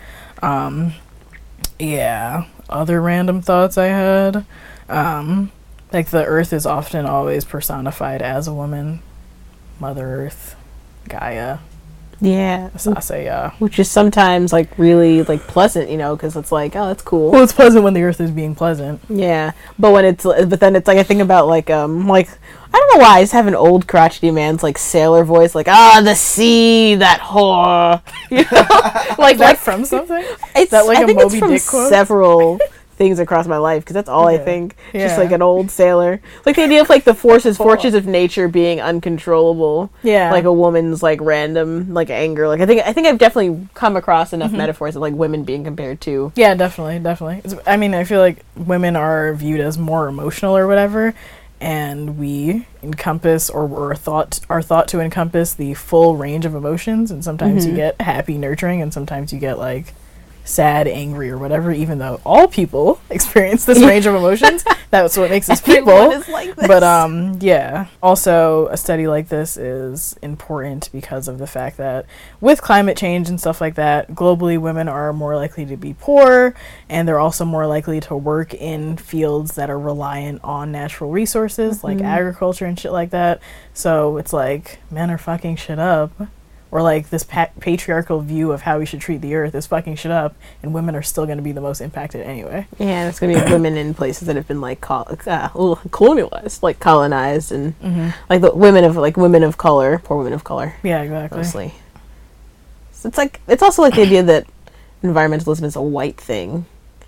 Um, yeah. Other random thoughts I had. Um, like the Earth is often always personified as a woman. Mother Earth, Gaia, Yeah. Sasaya. Which is sometimes like really like pleasant, you know, because it's like, oh, that's cool. Well, it's pleasant when the Earth is being pleasant. Yeah, but when it's but then it's like I think about like um like I don't know why I just have an old crotchety man's like sailor voice, like ah the sea, that whore, you know, like Is that like from something? it's that like I a think Moby it's from Dick quote? several things across my life because that's all I Yeah. think. Yeah. Just like an old sailor, like the idea of like the forces forces of nature being uncontrollable. Yeah. like a woman's like random like anger. Like I think I think I've definitely come across enough Mm-hmm. metaphors of like women being compared to. Yeah, definitely, definitely. It's, I mean, I feel like women are viewed as more emotional or whatever, and we encompass or we're thought are thought to encompass the full range of emotions. And sometimes Mm-hmm. you get happy, nurturing, and sometimes you get like sad, angry, or whatever. Even though all people experience this range of emotions, that's what makes us people. Everyone is like this. But um, yeah. Also, a study like this is important because of the fact that with climate change and stuff like that, globally, women are more likely to be poor, and they're also more likely to work in fields that are reliant on natural resources, like agriculture and shit like that. So it's like men are fucking shit up. Or like this pa- patriarchal view of how we should treat the earth is fucking shit up, and women are still going to be the most impacted anyway. Yeah, it's gonna be women in places that have been like col- uh, ugh, colonialized, like colonized, and like the women of like women of color, poor women of color, Yeah, exactly. mostly. So it's like it's also like the idea that environmentalism is a white thing.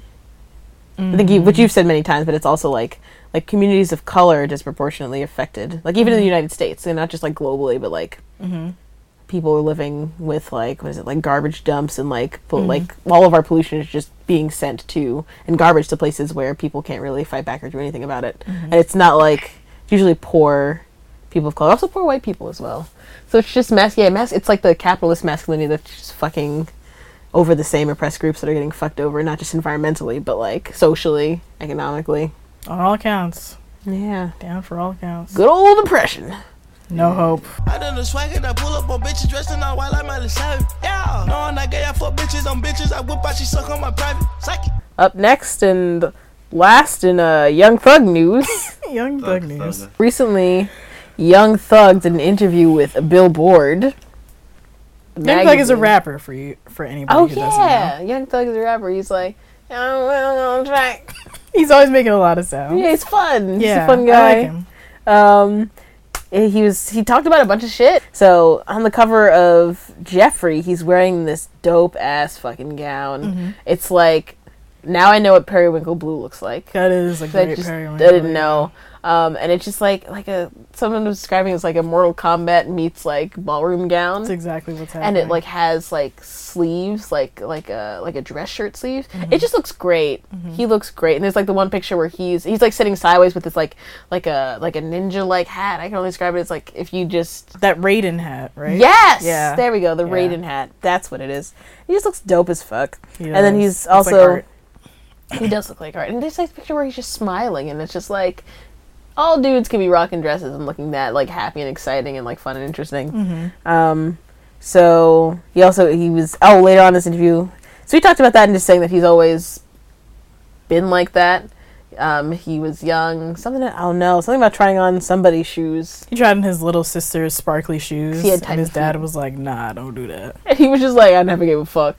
I think you, which you've said many times, but it's also like like communities of color are disproportionately affected. Like even in the United States, and not just like globally, but like. People are living with like what is it like garbage dumps and like pol- like all of our pollution is just being sent to and garbage to places where people can't really fight back or do anything about it, and it's not like it's usually poor people of color, also poor white people as well. So it's just mas- yeah, mas- it's like the capitalist masculinity that's just fucking over the same oppressed groups that are getting fucked over, not just environmentally but like socially, economically. On all accounts. Yeah, Down for all accounts. good old oppression. No hope. I done the swag and I pull up on bitches dressed in all white like Miley Cyrus. Yeah. No, I'm not gay, I fuck bitches on bitches. I whip out, she suck on my private. Psych. Up next and last in uh, Young Thug news. Young Thug news. Thug. Recently, Young Thug did an interview with Billboard. Young Thug is a magazine. rapper for you, for anybody Oh who doesn't yeah, know. Young Thug is a rapper. He's like, I'm on track. He's always making a lot of sounds. Yeah, he's fun. He's Yeah, a fun I guy. like him. Um, he was he talked about a bunch of shit. So on the cover of Jeffrey, he's wearing this dope ass fucking gown. Mm-hmm. It's like now I know what Periwinkle Blue looks like. That is a I great just periwinkle. I didn't know. Um, and it's just like like a someone was describing it as like a Mortal Kombat meets like ballroom gown. That's exactly what's happening. And it like has like sleeves, like like a like a dress shirt sleeve. Mm-hmm. It just looks great. He looks great. And there's like the one picture where he's he's like sitting sideways with this like like a like a ninja like hat. I can only describe it as like if you just that Raiden hat, right? yes, Yeah. there we go, the Yeah. Raiden hat. That's what it is. He just looks dope as fuck. He And then does. he's Looks like also art. he does look like art. And there's like a picture where he's just smiling, and it's just like all dudes can be rocking dresses and looking that like happy and exciting and like fun and interesting. Mm-hmm. Um, so he also he was oh later on in this interview. So he talked about that and just saying that he's always been like that. Um, he was young. Something I don't know. Something about trying on somebody's shoes. He tried on his little sister's sparkly shoes, He had and tiny his dad feet. was like, "Nah, don't do that." And he was just like, I never gave a fuck.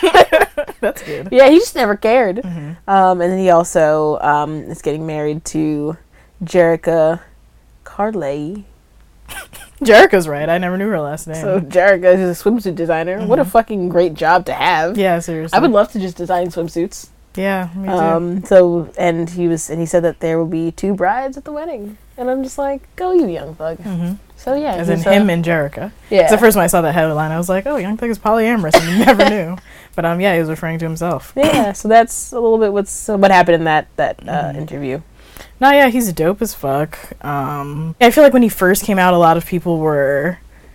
That's good. Yeah, he just never cared. Mm-hmm. Um, and then he also um, is getting married to Jerica Carley. Jerica's right. I never knew her last name. So Jerica is a swimsuit designer. What a fucking great job to have. yeah, seriously. I would love to just design swimsuits. Yeah, me too. Um, so and he was and he said that there will be two brides at the wedding, and I'm just like, go you Young Thug. Mhm. So yeah, As in he's, uh, him and Jerica. yeah. It's the first time I saw that headline, I was like, "Oh, Young Thug is polyamorous," and you never knew. But um, yeah, he was referring to himself. yeah. So that's a little bit what's uh, what happened in that that uh, Mm-hmm. interview. No, yeah, he's dope as fuck. Um, I feel like when he first came out, a lot of people were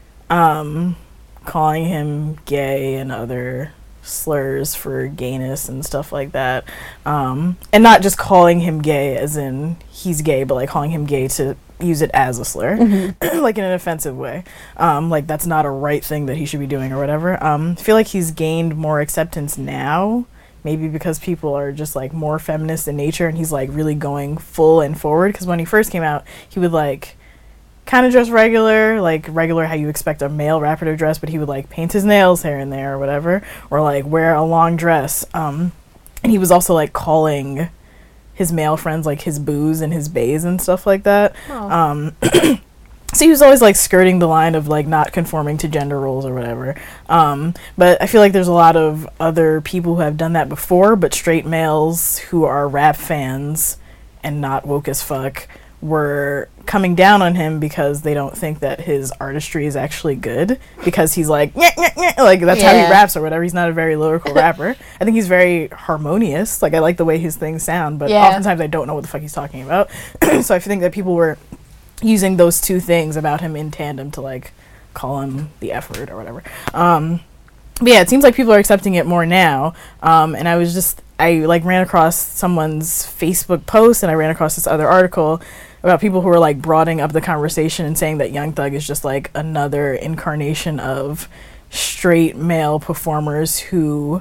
um, calling him gay and other slurs for gayness and stuff like that. Um, and not just calling him gay as in he's gay, but like calling him gay to use it as a slur, mm-hmm. like in an offensive way. Um, like that's not a right thing that he should be doing or whatever. Um, I feel like he's gained more acceptance now, maybe because people are just like more feminist in nature, and he's like really going full and forward. Because when he first came out, he would like kind of dress regular, like regular how you expect a male rapper to dress, but he would like paint his nails here and there or whatever, or like wear a long dress. Um, and he was also like calling his male friends like his boos and his bays and stuff like that. Oh. Um, so he was always like skirting the line of like not conforming to gender roles or whatever. Um, but I feel like there's a lot of other people who have done that before, but straight males who are rap fans and not woke as fuck were coming down on him because they don't think that his artistry is actually good, because he's like nyeh, nyeh, nyeh, like that's yeah. how he raps or whatever. He's not a very lyrical rapper. I think he's very harmonious. Like I like the way his things sound, but yeah. oftentimes I don't know what the fuck he's talking about. So I think that people were using those two things about him in tandem to like call him the F word or whatever. Um, but yeah, it seems like people are accepting it more now. Um, and I was just I like ran across someone's Facebook post, and I ran across this other article about people who were like broadening up the conversation and saying that Young Thug is just like another incarnation of straight male performers who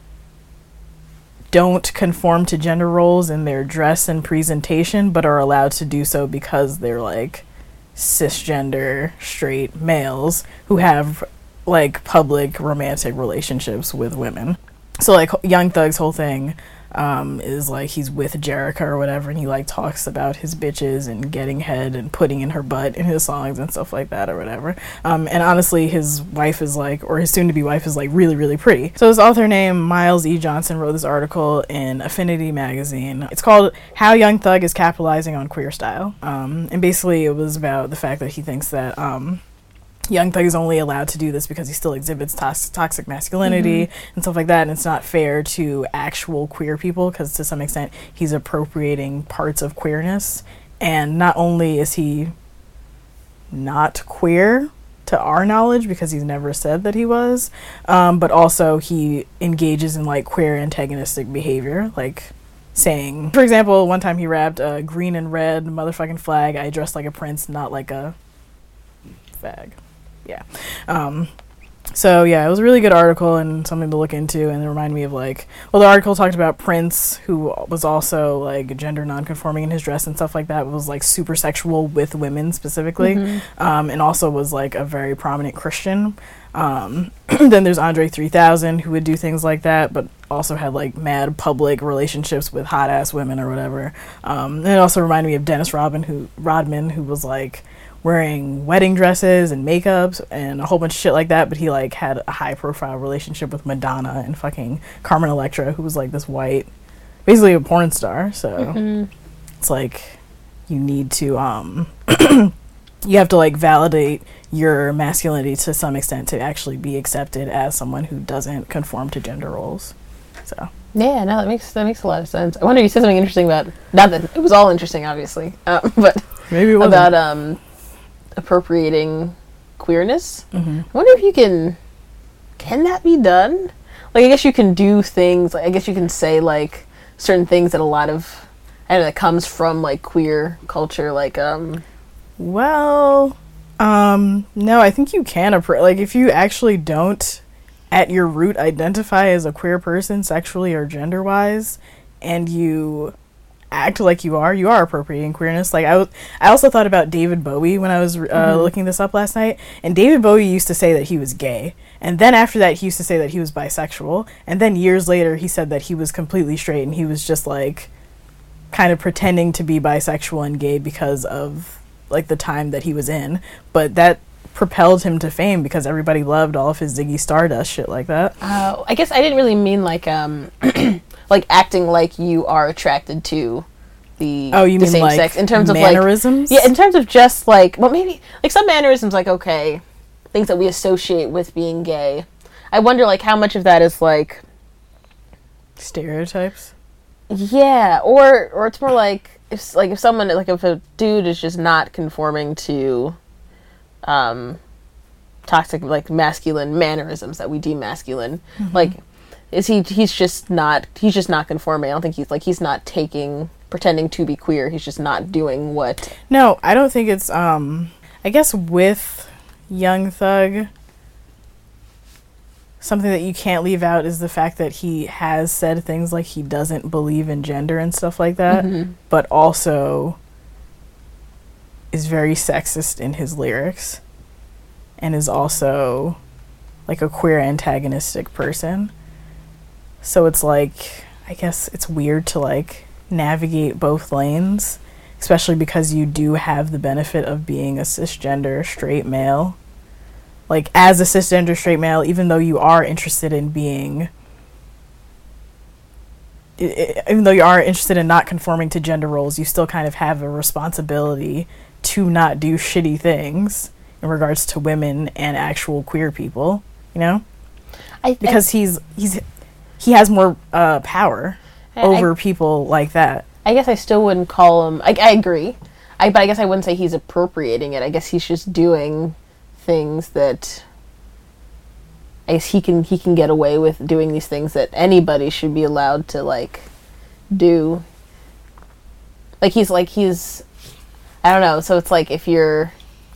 don't conform to gender roles in their dress and presentation, but are allowed to do so because they're like cisgender straight males who have like public romantic relationships with women. So like Young Thug's whole thing um, is like he's with Jerica or whatever, and he like talks about his bitches and getting head and putting in her butt in his songs and stuff like that or whatever. Um, and honestly, his wife is like, or his soon-to-be wife is like really, really pretty. So his author named Miles E. Johnson wrote this article in Affinity magazine. It's called How Young Thug is Capitalizing on Queer Style. Um, and basically it was about the fact that he thinks that um, Young Thug is only allowed to do this because he still exhibits tos- toxic masculinity mm-hmm. and stuff like that, and it's not fair to actual queer people because to some extent he's appropriating parts of queerness. And not only is he not queer to our knowledge because he's never said that he was, um, but also he engages in like queer antagonistic behavior, like saying, for example, one time he rapped uh, green and red motherfucking flag, I dress like a prince, not like a fag. Yeah. Um, so yeah, it was a really good article and something to look into, and it reminded me of like, well, the article talked about Prince, who was also like gender non-conforming in his dress and stuff like that, was like super sexual with women specifically, mm-hmm. um, and also was like a very prominent Christian. Um, then there's Andre three thousand, who would do things like that, but also had like mad public relationships with hot ass women or whatever. Um, and it also reminded me of Dennis Rodman, who Rodman, who was like wearing wedding dresses and makeups and a whole bunch of shit like that, but he like had a high profile relationship with Madonna and fucking Carmen Electra, who was like this white, basically a porn star. So mm-hmm. it's like you need to um you have to like validate your masculinity to some extent to actually be accepted as someone who doesn't conform to gender roles. So yeah, no, that makes that makes a lot of sense. I wonder, you said something interesting about, not that it was all interesting obviously, uh, but maybe it wasn't. About um appropriating queerness. Mm-hmm. I wonder if you can can that be done? Like I guess you can do things, like I guess you can say like certain things that a lot of I don't know that comes from like queer culture, like um well um no, I think you can appro- like if you actually don't at your root identify as a queer person sexually or gender wise, and you act like you are, you are appropriating queerness. Like I, w- I also thought about David Bowie when I was uh, mm-hmm. looking this up last night, and David Bowie used to say that he was gay, and then after that he used to say that he was bisexual, and then years later he said that he was completely straight and he was just like kind of pretending to be bisexual and gay because of like the time that he was in, but that propelled him to fame because everybody loved all of his Ziggy Stardust shit like that. Uh, I guess I didn't really mean like um like acting like you are attracted to the, oh, you the mean same like sex in terms mannerisms? of like, yeah, in terms of just like, well, maybe like some mannerisms, like okay, things that we associate with being gay. I wonder like how much of that is like stereotypes. Yeah, or or it's more like if like if someone like if a dude is just not conforming to um toxic like masculine mannerisms that we deem masculine, mm-hmm. like is he he's just not he's just not conforming. I don't think he's like he's not taking pretending to be queer. He's just not doing what. No, I don't think it's, um, I guess with Young Thug, something that you can't leave out is the fact that he has said things like he doesn't believe in gender and stuff like that, Mm-hmm. but also is very sexist in his lyrics and is also like a queer antagonistic person. So it's like, I guess it's weird to like navigate both lanes, especially because you do have the benefit of being a cisgender straight male. Like, as a cisgender straight male, even though you are interested in being, i- i- even though you are interested in not conforming to gender roles, you still kind of have a responsibility to not do shitty things in regards to women and actual queer people, you know? I, Because he's he's he has more uh, power I- over I- people like that. I guess I still wouldn't call him. I, I agree, I but I guess I wouldn't say he's appropriating it. I guess he's just doing things that I guess he can he can get away with doing these things that anybody should be allowed to like do. Like he's like he's I don't know. So it's like if you're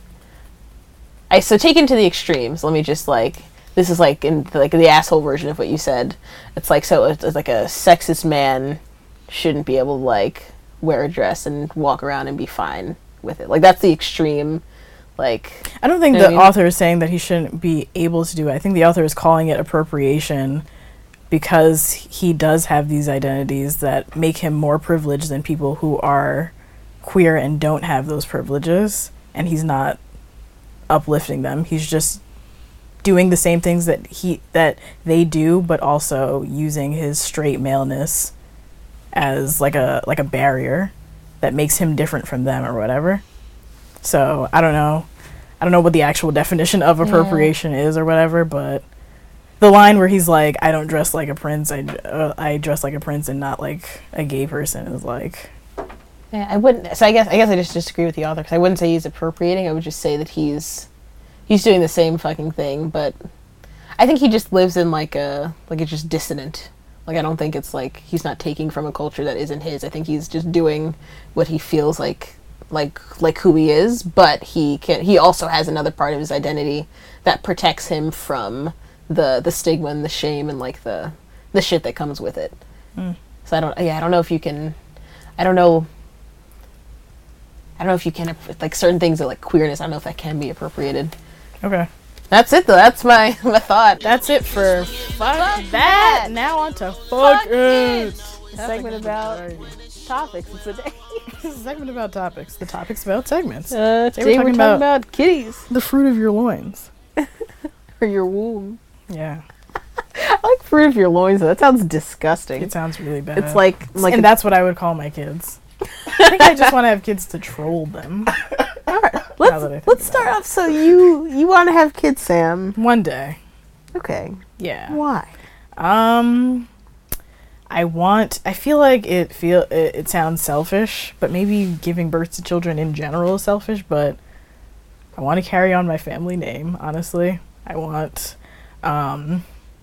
I so taken to the extremes. Let me just like this is like in like the asshole version of what you said. It's like so it's, it's like a sexist man shouldn't be able to like wear a dress and walk around and be fine with it. Like that's the extreme. Like I don't think You know the what I mean? author is saying that he shouldn't be able to do it. I think the author is calling it appropriation because he does have these identities that make him more privileged than people who are queer and don't have those privileges, and he's not uplifting them. He's just doing the same things that he that they do, but also using his straight maleness as like a like a barrier that makes him different from them or whatever. So I don't know. I don't know what the actual definition of appropriation yeah. is or whatever, but the line where he's like, "I don't dress like a prince. I uh, I dress like a prince and not like a gay person," is like. Yeah, I wouldn't. So I guess I guess I just disagree with the author because I wouldn't say he's appropriating. I would just say that he's he's doing the same fucking thing, but I think he just lives in like a like it's just dissonant. Like I don't think it's like he's not taking from a culture that isn't his. I think he's just doing what he feels like. like like who he is, but he can he also has another part of his identity that protects him from the the stigma and the shame and like the the shit that comes with it. Mm. So I don't yeah I don't know if you can I don't know I don't know if you can like certain things that like queerness I don't know if that can be appropriated. Okay. That's it though. That's my my thought. That's it for fuck, fuck that. that. Now on to fuck, fuck it. it. Segment about topics. It's a day. This is a segment about topics. The topics about segments. Uh, today, today we're, we're talking, talking about, about kitties. The fruit of your loins. Or your womb. Yeah. I like fruit of your loins. That sounds disgusting. It sounds really bad. It's like, like and that's what I would call my kids. I think I just want to have kids to troll them. All right, let's let's start off. So you you want to have kids, Sam? One day. Okay. Yeah. Why? Um. I want, I feel like it feel it, it sounds selfish, but maybe giving birth to children in general is selfish, but I want to carry on my family name, honestly. I want um,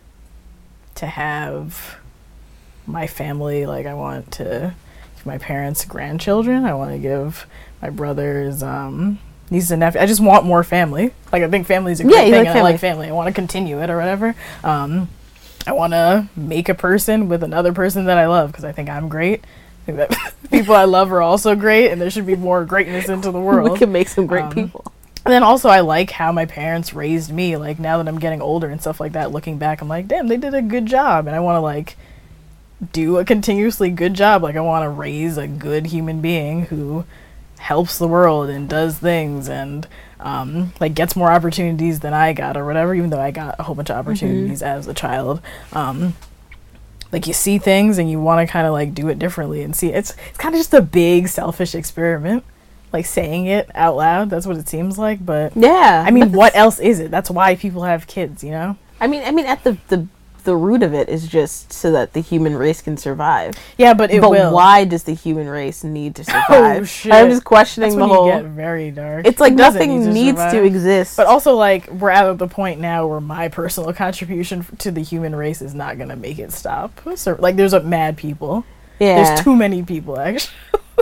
to have my family, like I want to give my parents grandchildren. I want to give my brothers um, nieces and nephews. I just want more family. Like I think family is a great yeah, thing, like and family. I like family. I want to continue it or whatever. Um, I want to make a person with another person that I love because I think I'm great. I think that people I love are also great, and there should be more greatness into the world. We can make some great um, people. And then also I like how my parents raised me. Like now that I'm getting older and stuff like that, looking back, I'm like, damn, they did a good job. And I want to like do a continuously good job. Like I want to raise a good human being who helps the world and does things and um, like gets more opportunities than I got or whatever, even though I got a whole bunch of opportunities mm-hmm. as a child. Um, like you see things and you want to kind of like do it differently and see it's it's kind of just a big selfish experiment, like saying it out loud. That's what it seems like. But yeah, I mean, what else is it? That's why people have kids, you know? I mean, I mean, at the the the root of it is just so that the human race can survive. Yeah, but it but will. Why does the human race need to survive? Oh shit! I'm just questioning That's the when whole. You get very dark. It's like it nothing need to needs survive. to exist. But also, like we're at the point now where my personal contribution f- to the human race is not gonna make it stop. So, like, there's a mad people. Yeah. There's too many people, actually.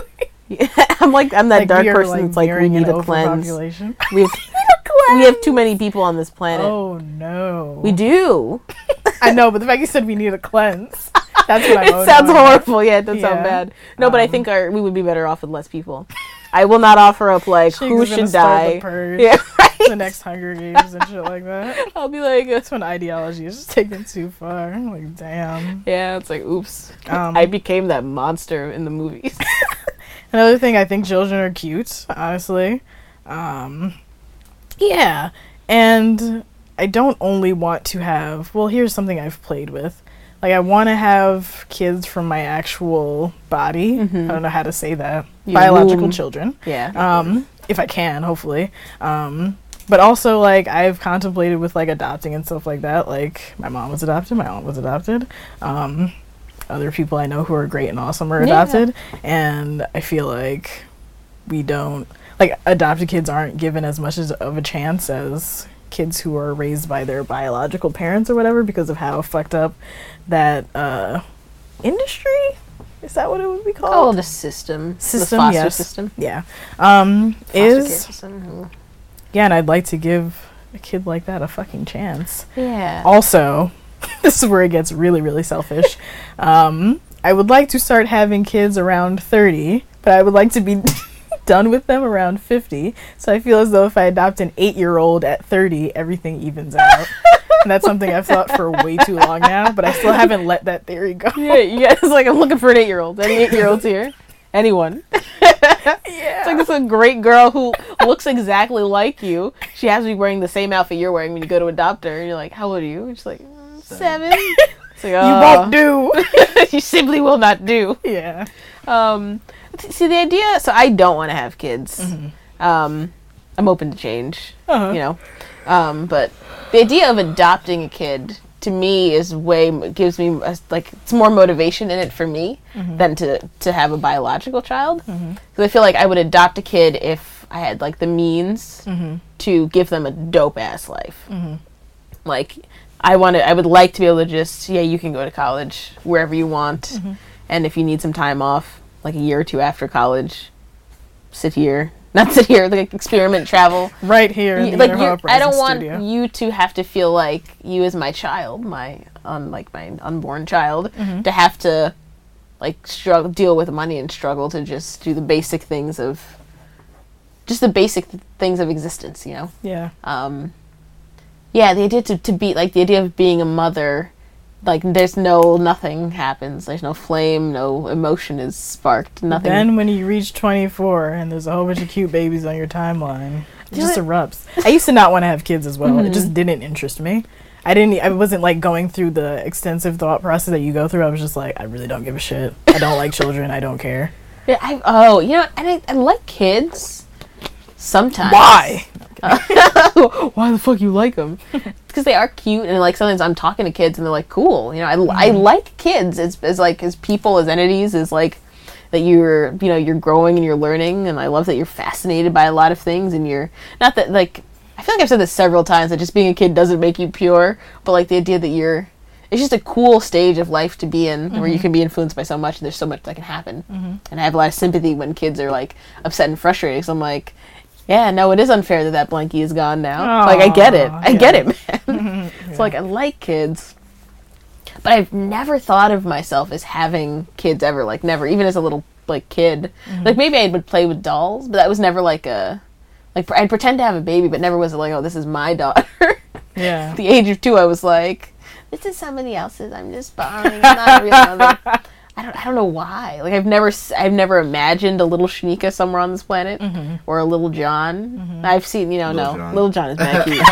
I'm like I'm that Like, dark we are, person like, that's like we nearing need an a cleanse. overpopulation. We have we have too many people on this planet. Oh no. We do. I know, but the fact you said we need a cleanse, that's what I It owe sounds now. horrible. Yeah, it does sound Yeah. bad. No, but I Um, think our we would be better off with less people. I will not offer up like She's who gonna should start the die. purge, Yeah, right. the next Hunger Games and shit like that. I'll be like, uh, That's when ideology is just taken too far. Like, damn. yeah, it's like, oops, Um, I became that monster in the movies. Another thing, I think children are cute, honestly. Um, yeah. And I don't only want to have, well, here's something I've played with. Like, I want to have kids from my actual body. Mhm. I don't know how to say that. Your Biological womb. children. Yeah. Um, if I can, hopefully. Um, but also, like, I've contemplated with, like, adopting and stuff like that. Like, my mom was adopted, my aunt was adopted. Um, other people I know who are great and awesome are Yeah. adopted. And I feel like we don't, like, adopted kids aren't given as much as, of a chance as kids who are raised by their biological parents or whatever, because of how fucked up that uh, industry, is that what it would be called? Oh, the system, System, the foster yes. system, Yeah. Um, foster care is, system. yeah, and I'd like to give a kid like that a fucking chance. Yeah. Also, this is where it gets really, really selfish. um, I would like to start having kids around thirty, but I would like to be done with them around fifty. So I feel as though if I adopt an eight-year-old at thirty, everything evens out. And that's something I've thought for way too long now, but I still haven't let that theory go. Yeah, you guys like I'm looking for an eight-year-old. Any eight-year-olds here? Anyone? Yeah. It's like this a great girl who looks exactly like you. She has to be wearing the same outfit you're wearing when you go to adopt her. And you're like, how old are you? And she's like, mm, seven. It's like, You uh, won't do. you simply will not do. Yeah. Um, th- see the idea. So I don't want to have kids. Um, I'm open to change. Uh-huh. You know, um, but the idea of adopting a kid to me is way m- gives me a, like it's more motivation in it for me than to to have a biological child. Because I feel like I would adopt a kid if I had like the means to give them a dope ass life. Like I want to, I would like to be able to just yeah, you can go to college wherever you want, and if you need some time off, like a year or two after college, sit here. Not sit here, like experiment travel. Right here in Y- the like Inner you're- Hope I don't Rising want studio. you to have to feel like you as my child, my un, like my unborn child, Mm-hmm. to have to like struggle, deal with money and struggle to just do the basic things of, just the basic th- things of existence, you know. Yeah. Um, yeah, the idea to to be like the idea of being a mother, like there's no nothing happens, there's no flame, no emotion is sparked, nothing. Then when you reach twenty-four and there's a whole bunch of cute babies on your timeline, it Do just it. erupts. I used to not want to have kids as well. It Mm-hmm. just didn't interest me. I didn't. I wasn't like going through the extensive thought process that you go through. I was just like, I really don't give a shit. I don't like children. I don't care. Yeah, I, oh, you know, and I, I like kids. Sometimes. Why? Why the fuck you like them? Because they are cute, and like sometimes I'm talking to kids, and they're like, cool. You know, I, I like kids as as like as people, as entities, as like that you're you know you're growing and you're learning, and I love that you're fascinated by a lot of things, and you're not that like I feel like I've said this several times that just being a kid doesn't make you pure, but like the idea that you're it's just a cool stage of life to be in where you can be influenced by so much and there's so much that can happen. And I have a lot of sympathy when kids are like upset and frustrated because I'm like, yeah, no, it is unfair that that blankie is gone now. Like, I get it. I Aw, get it, man. It's like, I like kids. But I've never thought of myself as having kids ever. Like, never. Even as a little, like, kid. Like, maybe I would play with dolls, but that was never like a... Like, I'd pretend to have a baby, but never was it like, oh, this is my daughter. Yeah. At the age of two, I was like, this is somebody else's. I'm just borrowing. I'm not a real mother. I don't. I don't know why. Like I've never. s- I've never imagined a little Shanika somewhere on this planet, or a little John. I've seen. You know, Little no, John. little John is mad cute.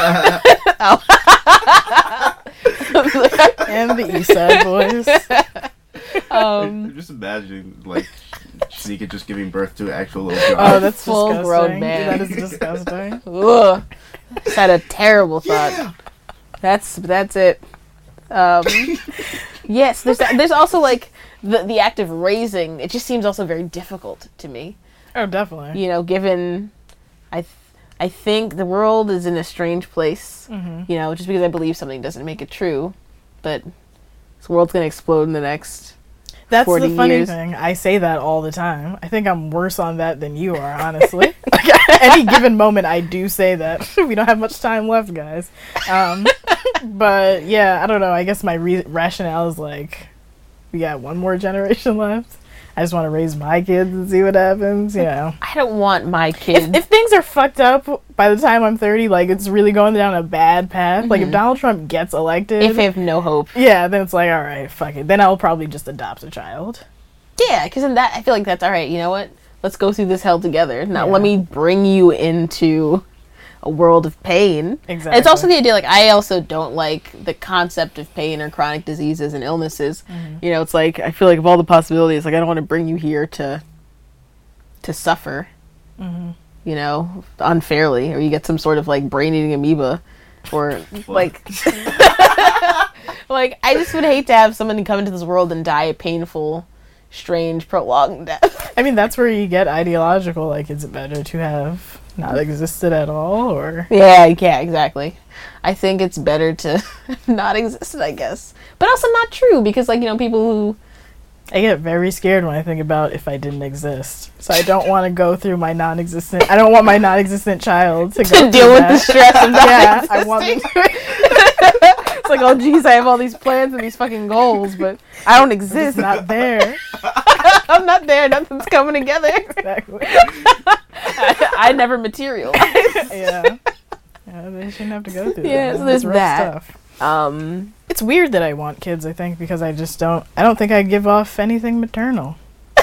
And the East Side Boys. um, Just imagining, like, Zeke just giving birth to an actual little John. Oh, that's Full disgusting. grown man. That is disgusting. ugh, just had a terrible thought. That's that's it. Um, yes, there's there's also like the the act of raising. It just seems also very difficult to me. Oh, definitely. You know, given I th- I think the world is in a strange place. Mm-hmm. You know, just because I believe something doesn't make it true, but this world's gonna explode in the next That's forty the funny years. thing. I say that all the time. I think I'm worse on that than you are, honestly. Like, any given moment, I do say that. We don't have much time left, guys. Um, but yeah, I don't know. I guess my re- rationale is like, we got one more generation left. I just want to raise my kids and see what happens, you know. I don't want my kids. If, if things are fucked up by the time I'm thirty, like, it's really going down a bad path. Like, if Donald Trump gets elected... if I have no hope. Yeah, then it's like, all right, fuck it. Then I'll probably just adopt a child. Yeah, because in that, I feel like that's all right. You know what? Let's go through this hell together. Now, Yeah. let me bring you into a world of pain. Exactly. It's also the idea, like, I also don't like the concept of pain or chronic diseases and illnesses. Mm-hmm. You know, it's like, I feel like of all the possibilities, like, I don't want to bring you here to to suffer, Mm-hmm. you know, unfairly, or you get some sort of, like, brain-eating amoeba, or, like... like, I just would hate to have someone come into this world and die a painful, strange, prolonged death. I mean, that's where you get ideological. Like, is it better to have not existed at all, or... Yeah, yeah, exactly. I think it's better to not exist, I guess. But also not true, because, like, you know, people who... I get very scared when I think about if I didn't exist. So I don't want to go through my non-existent... I don't want my non-existent child to, go to deal through with that. the stress of not Yeah, existing. I want them It's like, oh, geez, I have all these plans and these fucking goals, but I don't It's exist. not there. I'm not there. Nothing's coming together. Exactly. I, I never materialize. Yeah. Yeah, they shouldn't have to go through Yeah, that. so there's It's rough that. stuff. Um, It's weird that I want kids, I think, because I just don't... I don't think I give off anything maternal.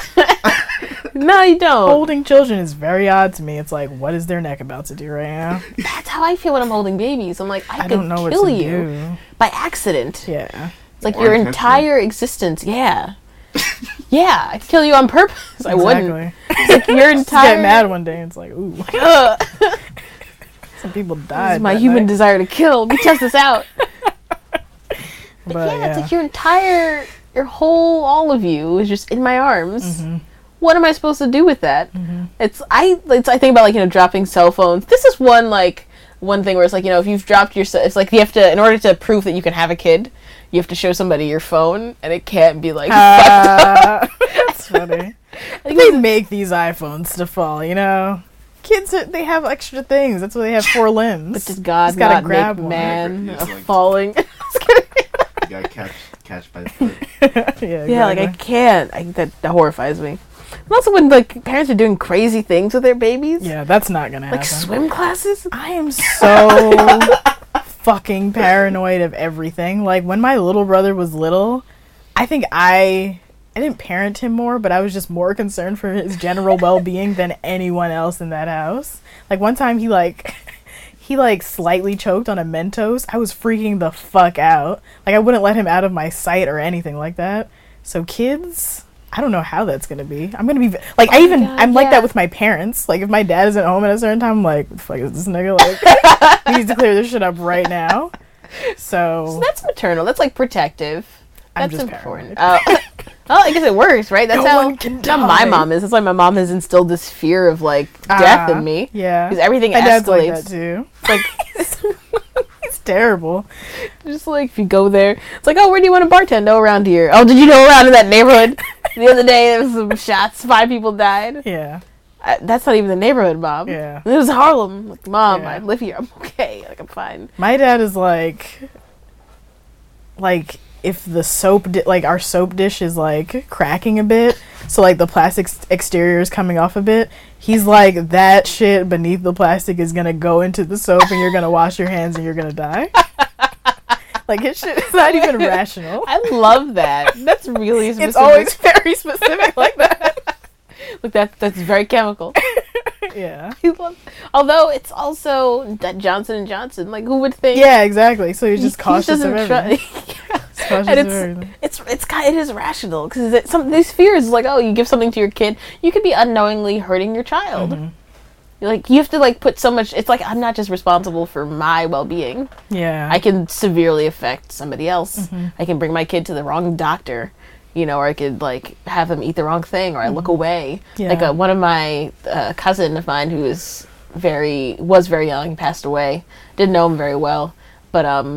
no, you don't. Holding children is very odd to me. It's like, what is their neck about to do right now? That's how I feel when I'm holding babies. I'm like, I, I could don't know what kill to you do. by accident. Yeah. It's like Or your intentionally. entire existence. Yeah. Yeah, I'd kill you on purpose. I wouldn't. Exactly. It's like your Just entire... get mad one day and it's like, ooh. Ugh. Some people This died. is my that human night. desire to kill. We test this out. But, But, yeah, it's yeah. like your entire, your whole, all of you is just in my arms. Mm-hmm. What am I supposed to do with that? It's I. It's I think about, like, you know, dropping cell phones. This is one like one thing where it's like, you know, if you've dropped your, it's like you have to, in order to prove that you can have a kid, you have to show somebody your phone, and it can't be like Uh, that's funny. Like, They make these iPhones to fall, you know? Kids, are, they have extra things. That's why they have four limbs. But did God Just gotta not grab make one. man It's a like- falling? You gotta catch catch by the foot. yeah, Yeah, like I exactly. can't. I, that, that horrifies me. And also when like parents are doing crazy things with their babies, Yeah, that's not gonna like happen. swim classes. I am so fucking paranoid of everything. Like, when my little brother was little, I think I... I didn't parent him more, but I was just more concerned for his general well-being than anyone else in that house. Like, one time he, like... He, like, slightly choked on a Mentos. I was freaking the fuck out. Like, I wouldn't let him out of my sight or anything like that. So, kids... I don't know how that's gonna be. I'm gonna be v- like, I Oh my even God, I'm like yeah. that with my parents. Like, if my dad isn't home at a certain time, I'm like, what the fuck is this nigga? Like, he needs to clear this shit up right now. So So that's maternal. That's like protective. I'm That's just important. paranoid. Uh, well, I guess it works, right? That's No how one can not my die. mom is. That's why my mom has instilled this fear of like death Ah, in me. Yeah, Because everything my dad's like escalates. that too. It's like It's terrible. just like if you go there, it's like, oh, where do you want to bartend? Oh, around here. Oh, did you know around in that neighborhood the other day there was some shots, five people died. Yeah, Uh, that's not even the neighborhood, mom. Yeah. It was Harlem. Like, mom, Yeah. I live here. I'm okay. Like, I'm fine. my dad is like, like if the soap, di- like our soap dish is like cracking a bit, so like the plastic s- exterior is coming off a bit. He's like, that shit beneath the plastic is gonna go into the soap, and you're gonna wash your hands, and you're gonna die. Like, his shit is not even rational. I love that. That's really specific. It's always very specific like that. Look, that that's very chemical. Yeah. He loves- Although it's also that Johnson and Johnson. Like, who would think? Yeah, exactly. So he's he- just he cautious of doesn't tru- everything. He's cautious and of it's everything. it's it's kind it is rational because it, some these fears like, oh, you give something to your kid, you could be unknowingly hurting your child. Mm-hmm. You're like, you have to like put so much. It's like, I'm not just responsible for my well-being. Yeah. I can severely affect somebody else. Mm-hmm. I can bring my kid to the wrong doctor, you know, or I could like have them eat the wrong thing, or I look away. Mm-hmm. Yeah. Like uh, one of my uh, cousin of mine who is very was very young, passed away. Didn't know him very well, but um,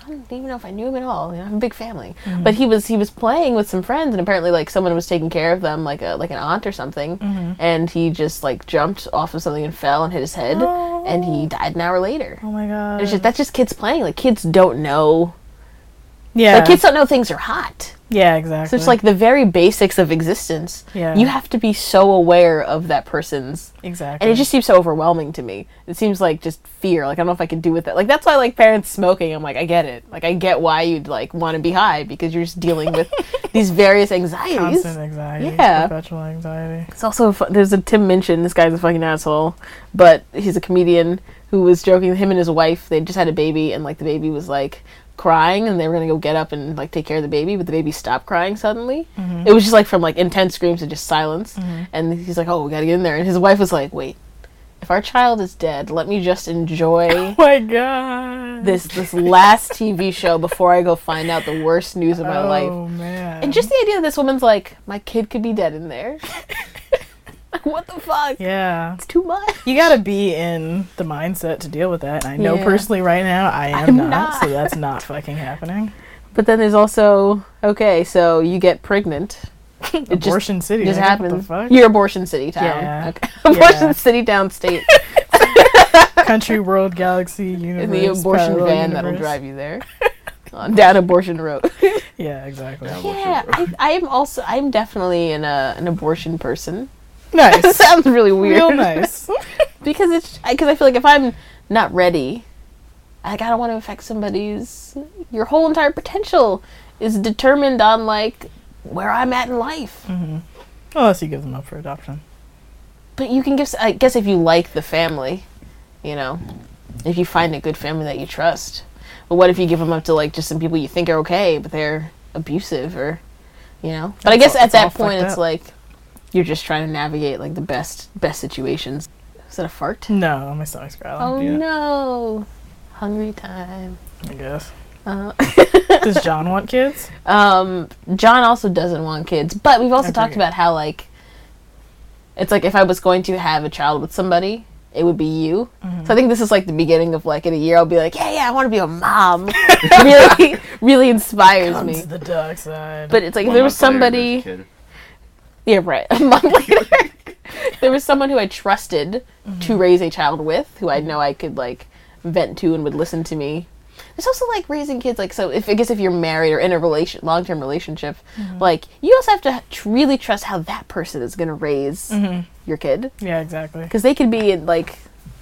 I don't even know if I knew him at all. You know, I have a big family, Mm-hmm. but he was he was playing with some friends, and apparently like someone was taking care of them, like a like an aunt or something, Mm-hmm. and he just like jumped off of something and fell and hit his head, Oh. and he died an hour later. Oh my god. It's just that's just kids playing. Like kids don't know. yeah. Like kids don't know things are hot. yeah, exactly. So it's like the very basics of existence. Yeah. You have to be so aware of that person's. exactly. And it just seems so overwhelming to me. It seems like just fear. Like I don't know if I could do with it. Like that's why like parents smoking. I'm like I get it. Like I get why you'd like want to be high because you're just dealing with these various anxieties. constant anxiety. Yeah. Perpetual anxiety. It's also fu- there's a Tim Minchin. This guy's a fucking asshole, but he's a comedian who was joking. Him and his wife, they just had a baby, and like the baby was like crying, and they were gonna go get up and like take care of the baby, but the baby stopped crying suddenly. Mm-hmm. It was just like from like intense screams to just silence. And he's like, "Oh, we gotta get in there." And his wife was like, "Wait, if our child is dead, let me just enjoy." Oh my god. This this last T V show before I go find out the worst news of my oh, life. man. And just the idea that this woman's like, my kid could be dead in there. Like, what the fuck? yeah. It's too much. You gotta be in the mindset to deal with that. And I know Yeah. personally right now I am I'm not, not. so that's not fucking happening. But then there's also, okay, so you get pregnant. It just- Abortion city. just like, happens. What the fuck? You're abortion city town. Yeah. Okay. Abortion Yeah. city town state. Country, world, galaxy, universe. In the abortion parallel van that'll universe. drive you there. On down abortion road. Yeah, exactly. Yeah, I, I am also, I'm definitely an, uh, an abortion person. Nice. That sounds really weird. Real nice. Because it's, because I feel like if I'm not ready, like I don't want to affect somebody's, your whole entire potential is determined on like where I'm at in life. Unless you give them up for adoption. But you can give, s- I guess if you like the family, you know, if you find a good family that you trust. But what if you give them up to like just some people you think are okay, but they're abusive or, you know? But I That's guess all- at it's all that point fucked it's up. like you're just trying to navigate like the best best situations. Is that a fart? No, my stomach's growling. Oh Yeah. no, hungry time. I guess. Uh, Does John want kids? um, John also doesn't want kids, but we've also I talked forget. about how like it's like if I was going to have a child with somebody, it would be you. Mm-hmm. So I think this is like the beginning of like in a year I'll be like, yeah, yeah, I want to be a mom. really, really inspires Come me. to the dark side. But it's like if One there was month later, there's a somebody, kid. yeah, right, a month later, there was someone who I trusted to raise a child with, who I know I could like vent to and would listen to me. There's also like raising kids, like so. If I guess if you're married or in a relation, long-term relationship, like you also have to tr- really trust how that person is gonna raise your kid, yeah, exactly. because they could be in, like,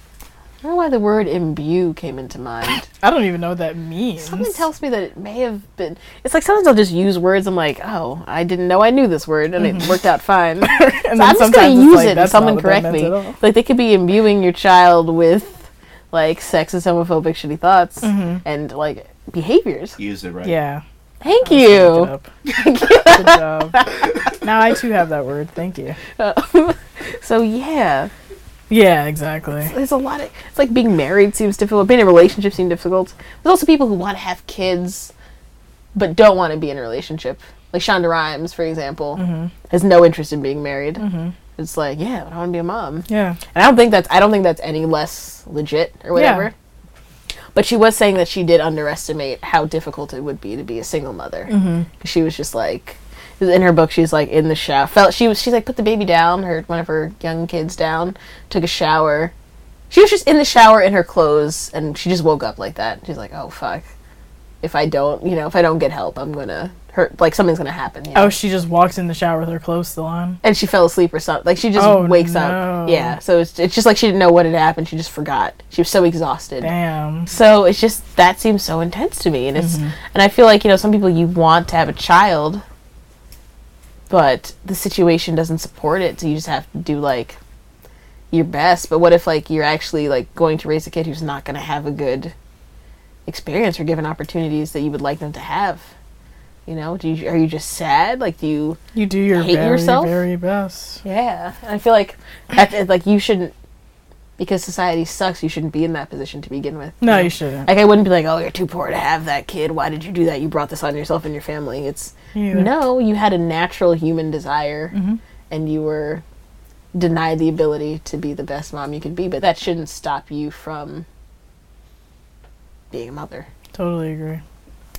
I don't know why the word imbue came into mind. I don't even know what that means. Something tells me that it may have been. It's like sometimes I'll just use words. I'm like, oh, I didn't know I knew this word, and it worked out fine. and So then I'm just sometimes gonna it's use like, it and that's someone not what that correct meant me. at all. Like they could be imbuing your child with like sexist, homophobic, shitty thoughts and like behaviors. Use it right. Yeah. Thank Look it you. up. Good job. Now I too have that word. Thank you. So yeah, Yeah, exactly. there's a lot of. It's like being married seems difficult. Being in a relationship seems difficult. There's also people who want to have kids, but don't want to be in a relationship. Like Shonda Rhimes, for example, has no interest in being married. It's like, yeah, but I want to be a mom. Yeah. And I don't think that's I don't think that's any less legit or whatever. But she was saying that she did underestimate how difficult it would be to be a single mother. Mm-hmm. She was just like, in her book, she's like in the shower. Felt she was she's like put the baby down, her one of her young kids down, took a shower. She was just in the shower in her clothes, and she just woke up like that. She's like, oh fuck, if I don't, you know, if I don't get help, I'm gonna hurt. Like something's gonna happen. You know? Oh, she just walked in the shower with her clothes still on. And she fell asleep or something. Like she just Oh, wakes no. up. Yeah. So it's it's just like she didn't know what had happened. She just forgot. She was so exhausted. Damn. So it's just that seems so intense to me, and it's Mm-hmm. and I feel like you know some people you want to have a child, but the situation doesn't support it, so you just have to do like your best. But what if like you're actually like going to raise a kid who's not going to have a good experience or given opportunities that you would like them to have? You know, do you, are you just sad? Like, do you You do your hate very, yourself? very best. Yeah, and I feel like at, like you shouldn't, because society sucks. You shouldn't be in that position to begin with. No, know? you shouldn't. Like I wouldn't be like, oh, you're too poor to have that kid. Why did you do that? You brought this on yourself and your family. It's Me either. no, you had a natural human desire, and you were denied the ability to be the best mom you could be. But that shouldn't stop you from being a mother. Totally agree.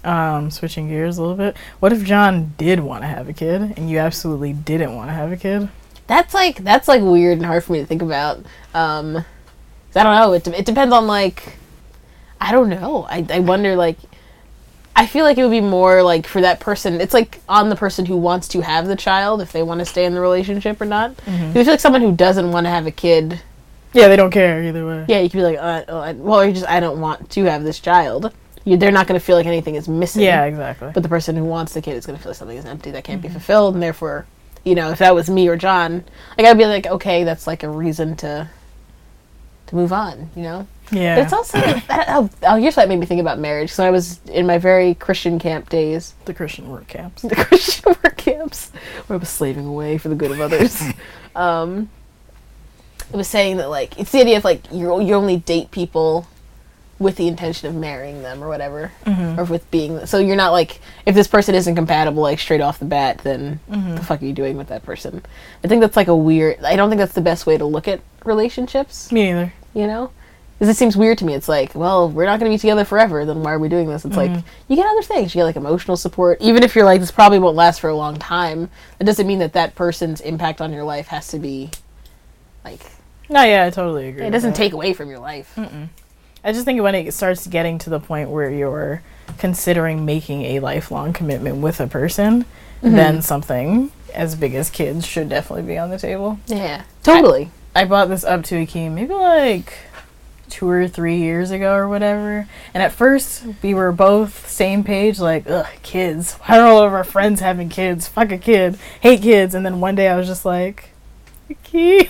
Um, switching gears a little bit. What if John did want to have a kid and you absolutely didn't want to have a kid? That's like that's like weird and hard for me to think about. Um, 'cause I don't know. It de- it depends on like, I don't know. I I wonder like, I feel like it would be more like for that person. It's like on the person who wants to have the child if they want to stay in the relationship or not. Mm-hmm. I feel like someone who doesn't want to have a kid. Yeah, they don't care either way. Yeah, you could be like, uh, oh, I, well, or you just I don't want to have this child. You, they're not going to feel like anything is missing. Yeah, exactly. But the person who wants the kid is going to feel like something is empty that can't mm-hmm. be fulfilled, and therefore, you know, if that was me or John, like I'd be like, okay, that's like a reason to to move on, you know. Yeah. But it's also that, oh, oh, here's what made me think about marriage. So I was in my very Christian camp days. The Christian work camps. The Christian work camps, where I was slaving away for the good of others. um, it was saying that like it's the idea of like you you only date people with the intention of marrying them or whatever, mm-hmm. or with being so you're not like if this person isn't compatible like straight off the bat, then mm-hmm. the fuck are you doing with that person? I think that's like a weird. I don't think that's the best way to look at relationships. Me neither. You know, because it seems weird to me. It's like, well, we're not going to be together forever. Then why are we doing this? It's mm-hmm. like you get other things. You get like emotional support. Even if you're like this probably won't last for a long time, it doesn't mean that that person's impact on your life has to be like. No, yeah, I totally agree. It doesn't that. take away from your life. Mm-mm. I just think when it starts getting to the point where you're considering making a lifelong commitment with a person, mm-hmm. then something as big as kids should definitely be on the table. Yeah, totally. I, I brought this up to Akeem maybe like two or three years ago or whatever. And at first, we were both same page, like, ugh, kids. Why are all of our friends having kids? Fuck a kid. Hate kids. And then one day I was just like, Akeem.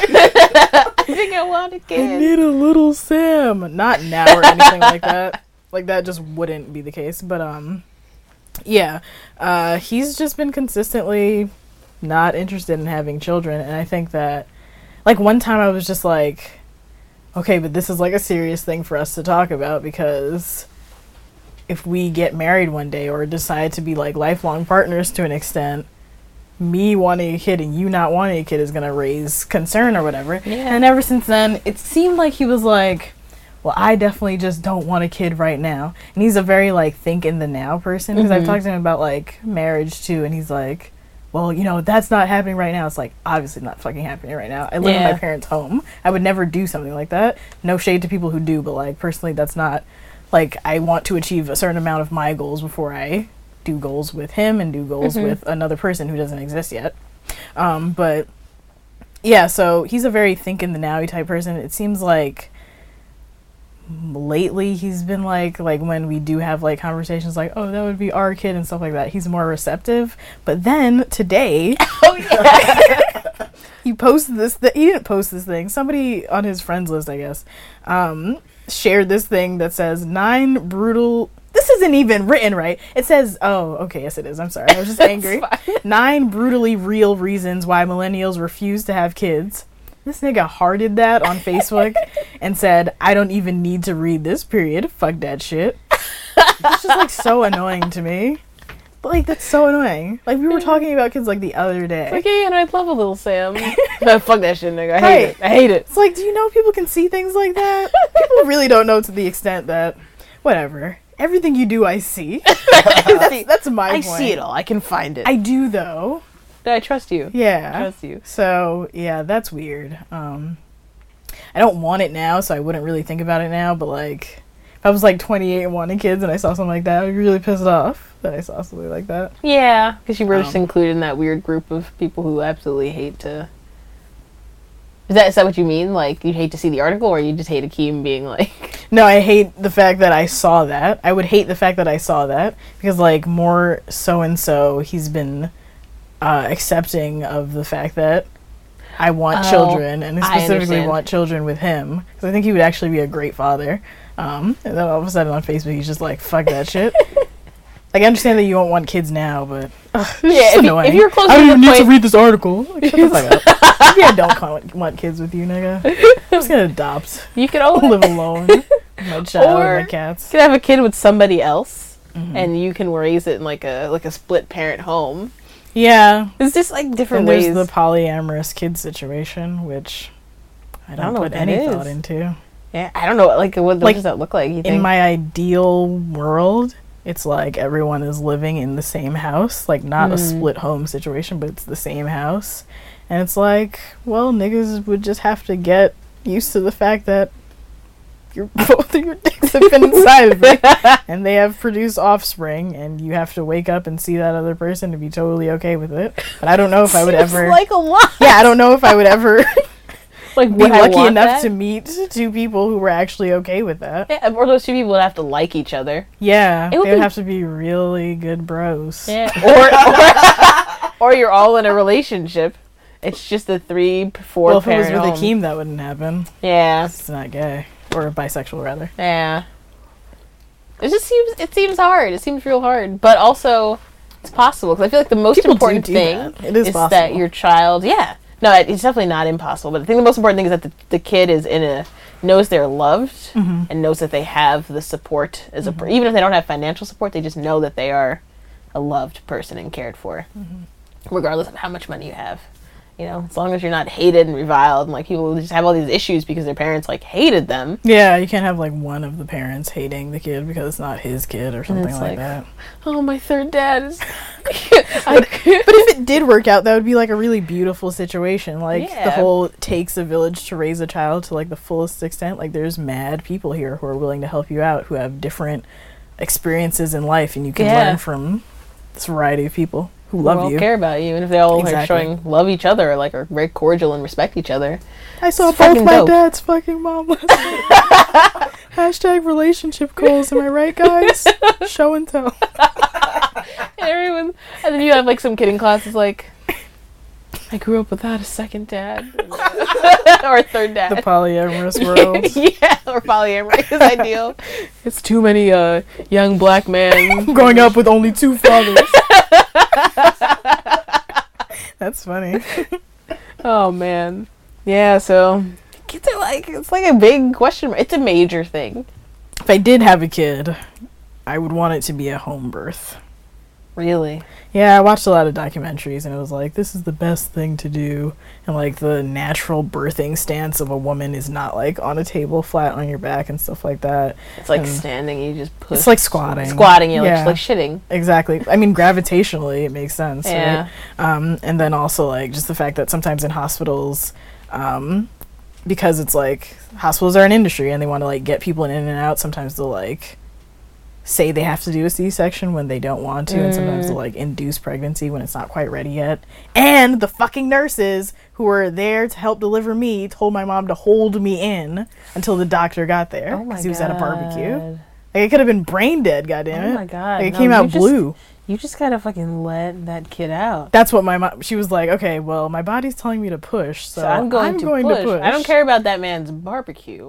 I think I want a kid. I need a little Sam. Not now or anything like that. Like, that just wouldn't be the case. But, um, yeah. Uh, he's just been consistently not interested in having children. And I think that, like, one time I was just like, okay, but this is, like, a serious thing for us to talk about because if we get married one day or decide to be, like, lifelong partners to an extent, me wanting a kid and you not wanting a kid is going to raise concern or whatever. Yeah. And ever since then, it seemed like he was like, well, I definitely just don't want a kid right now. And he's a very, like, think in the now person. Because mm-hmm. I've talked to him about, like, marriage, too. And he's like, well, you know, that's not happening right now. It's like, obviously not fucking happening right now. I live yeah. in my parents' home. I would never do something like that. No shade to people who do. But, like, personally, that's not, like, I want to achieve a certain amount of my goals before I do goals with him and do goals mm-hmm. with another person who doesn't exist yet. Um, but yeah, so he's a very think in the now-y type person. It seems like lately he's been like, like when we do have like conversations like, oh, that would be our kid and stuff like that, he's more receptive. But then today, oh yeah, he posted this, th- he didn't post this thing, somebody on his friends list, I guess, um, shared this thing that says nine brutal, this isn't even written right. It says, oh, okay, yes it is. I'm sorry. I was just angry. Nine brutally real reasons why millennials refuse to have kids. This nigga hearted that on Facebook and said, I don't even need to read this, period. Fuck that shit. It's just like so annoying to me. But like, that's so annoying. Like, we were talking about kids like the other day. It's like, yeah, and I'd love a little Sam. No, fuck that shit, nigga. I hate right. it. I hate it. It's like, do you know people can see things like that? People really don't know to the extent that, whatever. Everything you do, I see. that's, that's my I point. see it all. I can find it. I do, though. I trust you. Yeah. I trust you. So, yeah, that's weird. Um, I don't want it now, so I wouldn't really think about it now, but, like, if I was, like, twenty-eight and wanting kids and I saw something like that, I would be really pissed off that I saw something like that. Yeah, because you were um, just included in that weird group of people who absolutely hate to... Is that is that what you mean? Like, you hate to see the article, or you just hate Akeem being like... No, I hate the fact that I saw that. I would hate the fact that I saw that, because, like, more so-and-so, he's been uh, accepting of the fact that I want oh, children, and I specifically want children with him, because I think he would actually be a great father. Um, and then all of a sudden on Facebook, he's just like, fuck that shit. Like, I understand that you don't want kids now, but ugh, yeah, if, you, if you're close I don't even need point... to read this article. Like, shut the fuck up. Maybe I don't call, want kids with you, nigga. I'm just gonna adopt. You could always live alone. With my child or and my cats. You could have a kid with somebody else, mm-hmm. and you can raise it in like a like a split parent home. Yeah, it's just like different and ways. There's the polyamorous kid situation, which I don't, I don't know put any is. thought into. Yeah, I don't know. Like, what, what like, does that look like? You think? In my ideal world, it's like everyone is living in the same house, like not a split home situation, but it's the same house. And it's like, well, niggas would just have to get used to the fact that your both of your dicks have been inside of it, and they have produced offspring, and you have to wake up and see that other person to be totally okay with it. But I don't know if I would ever. Like a lot. Yeah, I don't know if I would ever like be would I lucky want enough that? to meet two people who were actually okay with that. Yeah, or those two people would have to like each other. Yeah, It they would would be- have to be really good bros. Yeah. Or, or or you're all in a relationship. It's just a three, four Well, if it was parent with home. Akeem, that wouldn't happen. Yeah. It's not gay. Or bisexual, rather. Yeah. It just seems it seems hard. It seems real hard, but also it's possible because I feel like the most People do important do thing that. It is is possible. that your child. Yeah. No, it- it's definitely not impossible. But I think the most important thing is that the, the kid is in a knows they're loved Mm-hmm. and knows that they have the support as a per- even if they don't have financial support, they just know that they are a loved person and cared for, Mm-hmm. regardless of how much money you have. You know, as long as you're not hated and reviled, and like people just have all these issues because their parents like hated them. Yeah, you can't have like one of the parents hating the kid because it's not his kid or something it's like, like- that. Oh, my third dad is. But if it did work out, that would be like a really beautiful situation. Like the Yeah. whole takes a village to raise a child to like the fullest extent. Like there's mad people here who are willing to help you out, who have different experiences in life, and you can Yeah. learn from this variety of people who who love all you. care about you, and if they all Exactly. are showing love each other, like are very cordial and respect each other. I saw It's both fucking my dope. dad's fucking mom last night. Hashtag relationship goals. Am I right, guys? Show and tell. And everyone, and then you have like some kid in class who's like, I grew up without a second dad or a third The dad. polyamorous world. Yeah, or polyamory is ideal. It's too many uh young black men Growing up with only two fathers. That's funny. Oh man, yeah. So kids are like it's like a big question mark. It's a major thing. If I did have a kid, I would want it to be a home birth. Really. Yeah, I watched a lot of documentaries, and it was like, this is the best thing to do. And like the natural birthing stance of a woman is not like on a table flat on your back and stuff like that. It's like And standing. You just push. It's like squatting. Squatting. You Yeah. like, like shitting. Exactly. I mean, gravitationally, it makes sense, Yeah. right? Um, and then also, like, just the fact that sometimes in hospitals, um, because it's like, hospitals are an industry and they want to, like, get people in and out, sometimes they'll, like, say they have to do a C-section when they don't want to, and sometimes they'll, like, induce pregnancy when it's not quite ready yet. And the fucking nurses who were there to help deliver me told my mom to hold me in until the doctor got there, Oh my because he was at a barbecue. God. Like, it could have been brain dead, goddammit. Oh my god. Like, it No, came you out just- blue. You just gotta fucking let that kid out. That's what my mom. She was like, "Okay, well, my body's telling me to push, so, So I'm going, to, push. I don't care about that man's barbecue.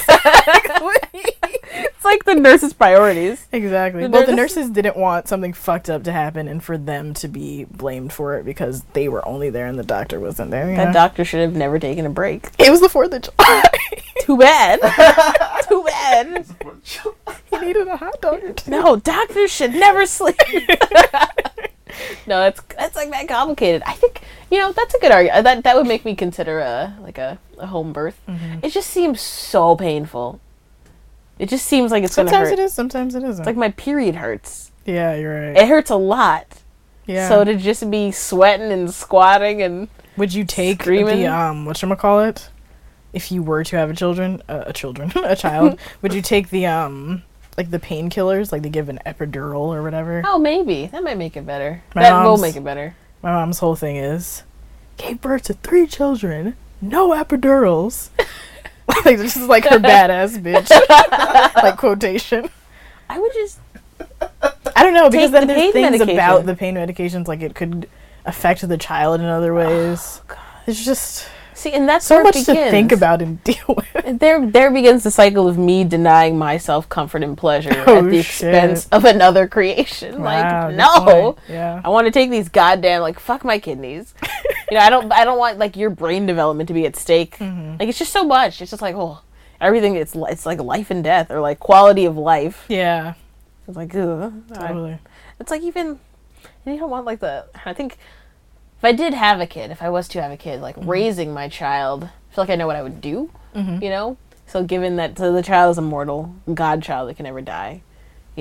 It's like the nurse's priorities. Exactly. The Well, the nurses- nurses didn't want something fucked up to happen, and for them to be blamed for it because they were only there and the doctor wasn't there. you That know? doctor should have never taken a break. It was the Fourth of July. Too bad. Too bad. He needed a hot dog or two. No, doctors should never sleep. No, that's that's like that complicated. I think you know that's a good argument. That that would make me consider a like a, a home birth. Mm-hmm. It just seems so painful. It just seems like it's gonna Sometimes hurt. it is. Sometimes it isn't. It's like my period hurts. yeah, you're right. It hurts a lot. yeah. So to just be sweating and squatting and Would you take Screaming. the um whatchamacallit? If you were to have a children, uh, a children, a child, would you take the um like the painkillers, like they give an epidural or whatever? oh maybe that might make it better. My that will mom's- make it better. My mom's whole thing is, gave birth to three children, no epidurals. Like this is like her badass bitch, like quotation. I would just I don't know because Take then the there's pain things medication. about the pain medications, like it could affect the child in other ways. It's just see, and that's so where much it to begins. think about and deal with. And There, there begins the cycle of me denying myself comfort and pleasure Oh, at the shit. expense of another creation. Wow, like, good no, point. Yeah. I want to take these goddamn like fuck my kidneys. You know, I don't, I don't want like your brain development to be at stake. Mm-hmm. Like it's just so much. It's just like oh, everything. It's li- it's like life and death or like quality of life. Yeah, It's like ugh. I- totally. It's like even and you don't want like the. I think if I did have a kid, if I was to have a kid, like Mm-hmm. raising my child, I feel like I know what I would do. You know, so given that so the child is immortal, godchild that can never die, you know,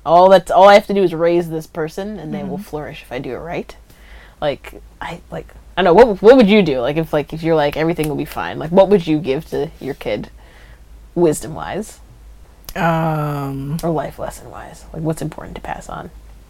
all that's all I have to do is raise this person, and they Mm-hmm. will flourish if I do it right. Like I like I don't know what what would you do? Like if like if you're like everything will be fine. Like what would you give to your kid, wisdom wise Um, or life lesson wise? Like what's important to pass on?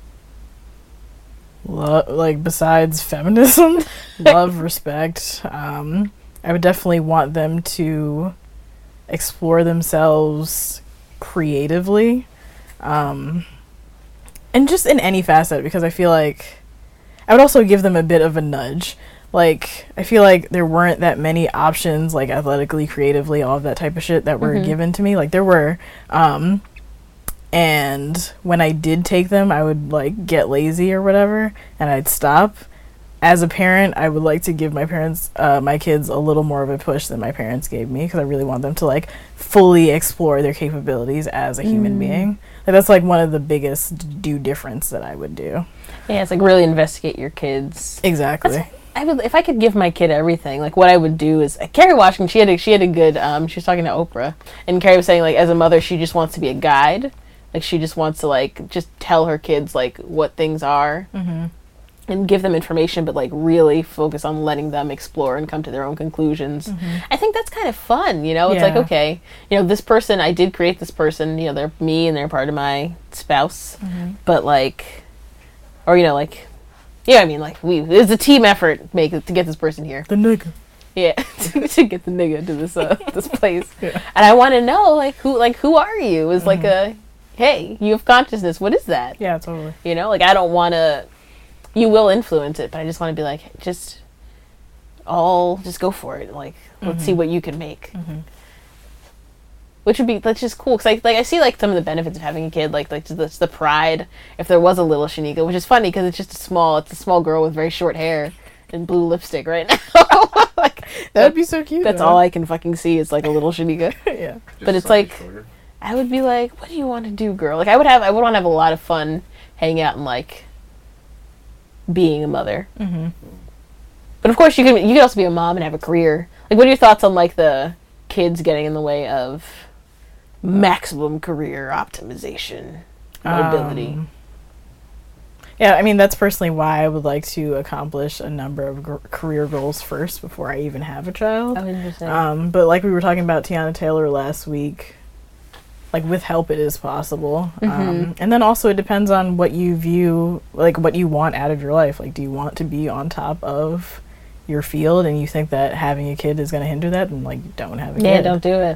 lo- like besides feminism, love, respect. Um, I would definitely want them to explore themselves creatively, um, and just in any facet, because I feel like I would also give them a bit of a nudge. Like, I feel like there weren't that many options, like athletically, creatively, all of that type of shit that were Mhm. given to me. Like, there were, um, and when I did take them, I would, like, get lazy or whatever, and I'd stop. As a parent, I would like to give my parents, uh, my kids a little more of a push than my parents gave me, because I really want them to, like, fully explore their capabilities as a human Mm. being. Like, that's, like, one of the biggest do difference that I would do. Yeah, it's like really investigate your kids. Exactly. I would if I could give my kid everything. Like what I would do is uh, Carrie Washington. She had a, she had a good. Um, she was talking to Oprah, and Carrie was saying like as a mother, she just wants to be a guide. Like she just wants to like just tell her kids like what things are, Mm-hmm. and give them information, but like really focus on letting them explore and come to their own conclusions. I think that's kind of fun. You know, it's like Yeah. okay, you know, this person I did create this person. You know, they're me and they're part of my spouse, but like, or you know, like. Yeah, I mean, like we it's a team effort make it to get this person here. The nigga. Yeah, to, to get the nigga to this uh, this place. Yeah. And I want to know like who like who are you? Is like a hey, you have consciousness. What is that? Yeah, totally. You know, like I don't want to. You will influence it, but I just want to be like just all just go for it. Like let's see what you can make. Which would be that's just cool because like like I see like some of the benefits of having a kid like like just the, the pride if there was a little Shanika, which is funny because it's just a small it's a small girl with very short hair and blue lipstick right now. Like That would be so cute. that's though. all I can fucking see is like a little Shanika. Yeah. But it's like I would be like, what do you want to do, girl? Like I would have I would want to have a lot of fun hanging out and like being a mother. Mm-hmm. But of course you could you could also be a mom and have a career. Like what are your thoughts on like the kids getting in the way of maximum career optimization mobility? Um, yeah, I mean, that's personally why I would like to accomplish a number of gr- career goals first before I even have a child. Oh, interesting. Um, but like we were talking about Tiana Taylor last week, like with help it is possible. Um, and then also it depends on what you view, like what you want out of your life. Like, do you want to be on top of your field and you think that having a kid is going to hinder that? Then like don't have a yeah, kid. don't do it.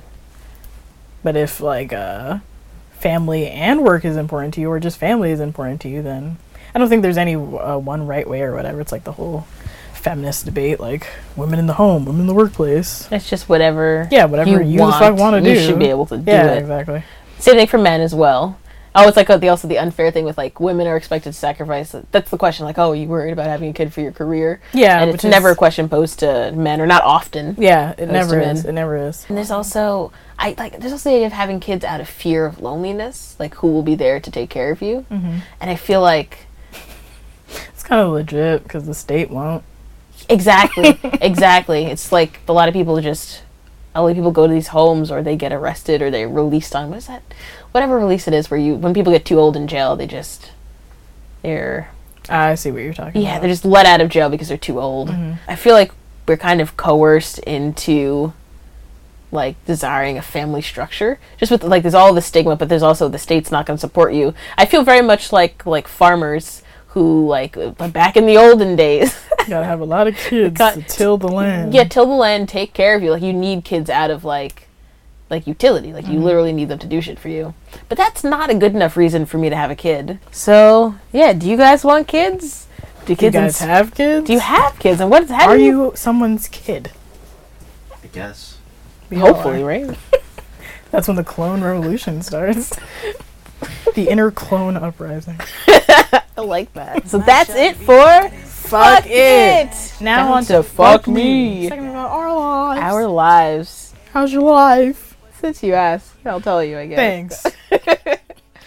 But if like uh, family and work is important to you, or just family is important to you, then I don't think there's any uh, one right way or whatever. It's like the whole feminist debate, like women in the home, women in the workplace. It's just whatever. Yeah, whatever you, want, the fuck want to do. You should be able to do yeah, it. exactly. Same thing for men as well. Oh, it's like uh, the also the unfair thing with like women are expected to sacrifice. That's the question. Like, oh, are you worried about having a kid for your career? Yeah, and which it's is- never a question posed to men, or not often. Yeah, it Posed never to is. men. It never is. And there's also I like there's also the idea of having kids out of fear of loneliness, like who will be there to take care of you. Mm-hmm. And I feel like It's kind of legit because the state won't. exactly, exactly. It's like a lot of people just a lot of people go to these homes or they get arrested or they're released on what is that? Whatever release it is where you when people get too old in jail, they just they're I see what you're talking yeah, about. they're just let out of jail because they're too old. I feel like we're kind of coerced into like desiring a family structure just with like there's all the stigma, but there's also the state's not going to support you. I feel very much like like farmers who like uh, back in the olden days You gotta have a lot of kids Got- to till the land. yeah, till the land, take care of you. Like you need kids out of like like utility. Like you literally need them to do shit for you. But that's not a good enough reason for me to have a kid. So yeah, do you guys want kids? Do Do you kids guys ins- have kids? do you have kids? And what is how Are do you someone's kid? I guess. We all hopefully, are. right? That's when the clone revolution starts. The inner clone uprising. I like that. So that's it for Fuck it. Now Down on to fuck me. Talking about our lives. Our lives. How's your life? Since you asked, I'll tell you, I guess. Thanks.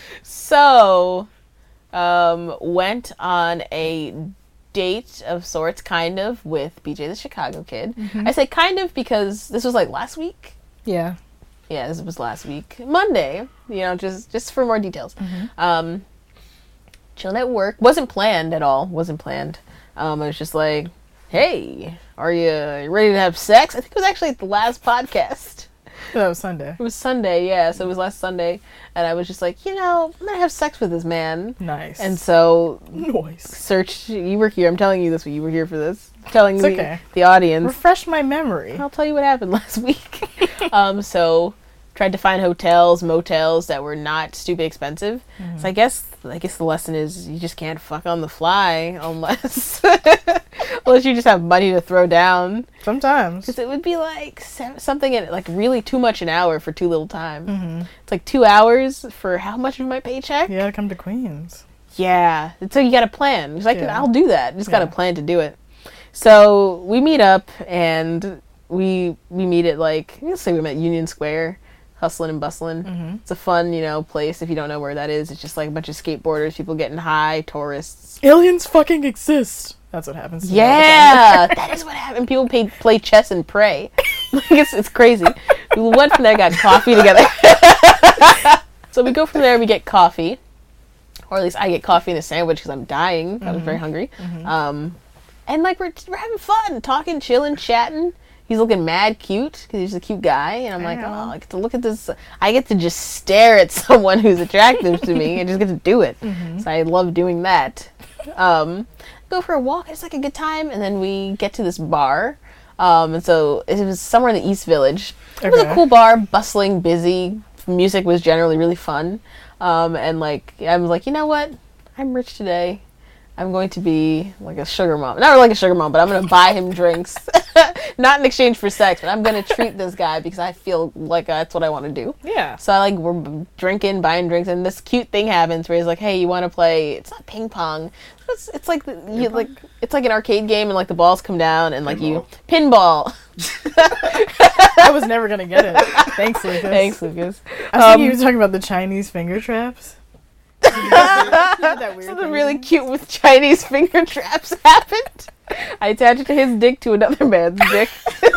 So, um, went on a date of sorts, kind of, with B J the Chicago Kid. I say kind of because this was like last week. Yeah. Yeah, this was last week. Monday, you know, just just for more details. Um, chilling at work. Wasn't planned at all. Wasn't planned. Um, I was just like, hey, are you ready to have sex? I think it was actually the last podcast. That was Sunday. It was Sunday, yeah, so it was last Sunday. And I was just like, you know, I'm going to have sex with this man. Nice. And so, Nice. search, you were here. I'm telling you this, but you were here for this. Telling It's the, okay. the audience. Refresh my memory. I'll tell you what happened last week. um, so tried to find hotels, motels that were not stupid expensive. Mm-hmm. So I guess I guess the lesson is you just can't fuck on the fly unless unless you just have money to throw down. Sometimes. Because it would be like se- something in like really too much an hour for too little time. Mm-hmm. It's like two hours for how much of my paycheck? You gotta come to Queens. Yeah. So you got to plan. Because I can, Yeah. I'll do that. Just got to Yeah. plan to do it. So we meet up and we we meet at like, let's say we met Union Square, hustling and bustling. Mm-hmm. It's a fun, you know, place. If you don't know where that is, it's just like a bunch of skateboarders, people getting high, tourists. Aliens fucking exist. That's what happens. To me all the time. Yeah, that is what happened. People pay, play chess and pray. Like it's it's crazy. We went from there, got coffee together. So we go from there, we get coffee, or at least I get coffee and a sandwich because I'm dying. I was very hungry. Um, and like we're we're having fun, talking, chilling, chatting. He's looking mad cute because he's a cute guy, and I'm like, Ow. oh, I get to look at this. I get to just stare at someone who's attractive to me and just get to do it. So I love doing that. Um, go for a walk. It's like a good time, and then we get to this bar. Um, and so it was somewhere in the East Village. It was a Okay. cool bar, bustling, busy. Music was generally really fun. Um, and like I was like, you know what? I'm rich today. I'm going to be like a sugar mom. Not like a sugar mom, but I'm going to buy him drinks. Not in exchange for sex, but I'm going to treat this guy because I feel like that's what I want to do. Yeah. So I like we're b- drinking, buying drinks, and this cute thing happens where he's like, "Hey, you want to play?" It's not ping pong. It's, it's like the, you, like it's like an arcade game, and like the balls come down, and like you pinball. I was never gonna get it. Thanks, Lucas. Thanks, Lucas. I was thinking you were talking about the Chinese finger traps. That weird Something thing. really cute with Chinese finger traps happened. I attached his dick to another man's dick.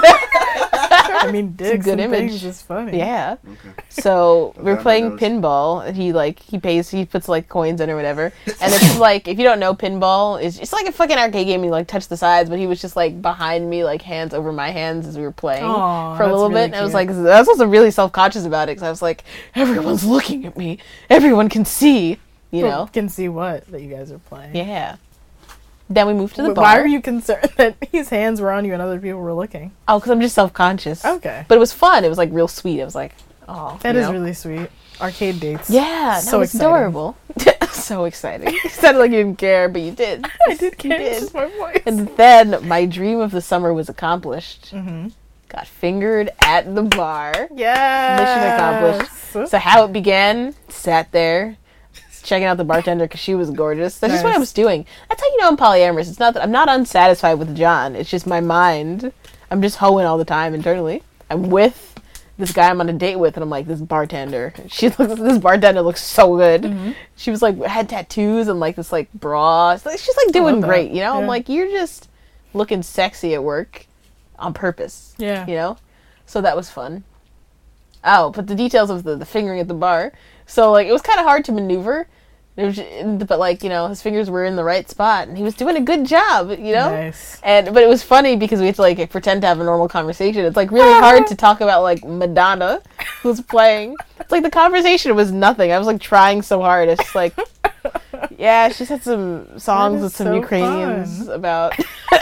I mean, dicks good and image. things is funny. Yeah. Okay. So I've we're got playing those. pinball, and he like he pays he puts like coins in or whatever, and it's like if you don't know pinball, it's it's like a fucking arcade game. You like touch the sides, but he was just like behind me, like hands over my hands as we were playing Aw, for a that's little really bit. And I was cute. like, I was also really self conscious about it because I was like, everyone's looking at me, everyone can see, you Well, know. can see what that you guys are playing. Yeah. Then we moved to the But bar. why are you concerned that his hands were on you and other people were looking? Oh, because I'm just self conscious. Okay. But it was fun. It was like real sweet. I was like, oh, That you is know? really sweet. Arcade dates. Yeah, that So was exciting. adorable. So exciting. You sounded like you didn't care, but you did. I did You care. did. It's just my voice. And then my dream of the summer was accomplished. Mm-hmm. Got fingered at the bar. Yeah. Mission accomplished. So how it began, sat there, checking out the bartender because she was gorgeous. That's just what I Nice. was doing. That's how you know I'm polyamorous. It's not that I'm not unsatisfied with John. It's just my mind. I'm just hoeing all the time internally. I'm with this guy I'm on a date with, and I'm like, this bartender. She looks. This bartender looks so good. Mm-hmm. She was like had tattoos and like this like bra. It's like- She's like doing that. great. You know. I'm Yeah. like, you're just looking sexy at work on purpose. Yeah. You know. So that was fun. Oh, but the details of the, the fingering at the bar. So, like, it was kind of hard to maneuver. It was, but, like, you know, his fingers were in the right spot, and he was doing a good job, you know? Nice. And But it was funny because we had to, like, pretend to have a normal conversation. It's, like, really hard to talk about, like, Madonna, who's playing. It's like the conversation was nothing. I was, like, trying so hard. It's just, like, yeah, she's had some songs is with some so Ukrainians fun. about...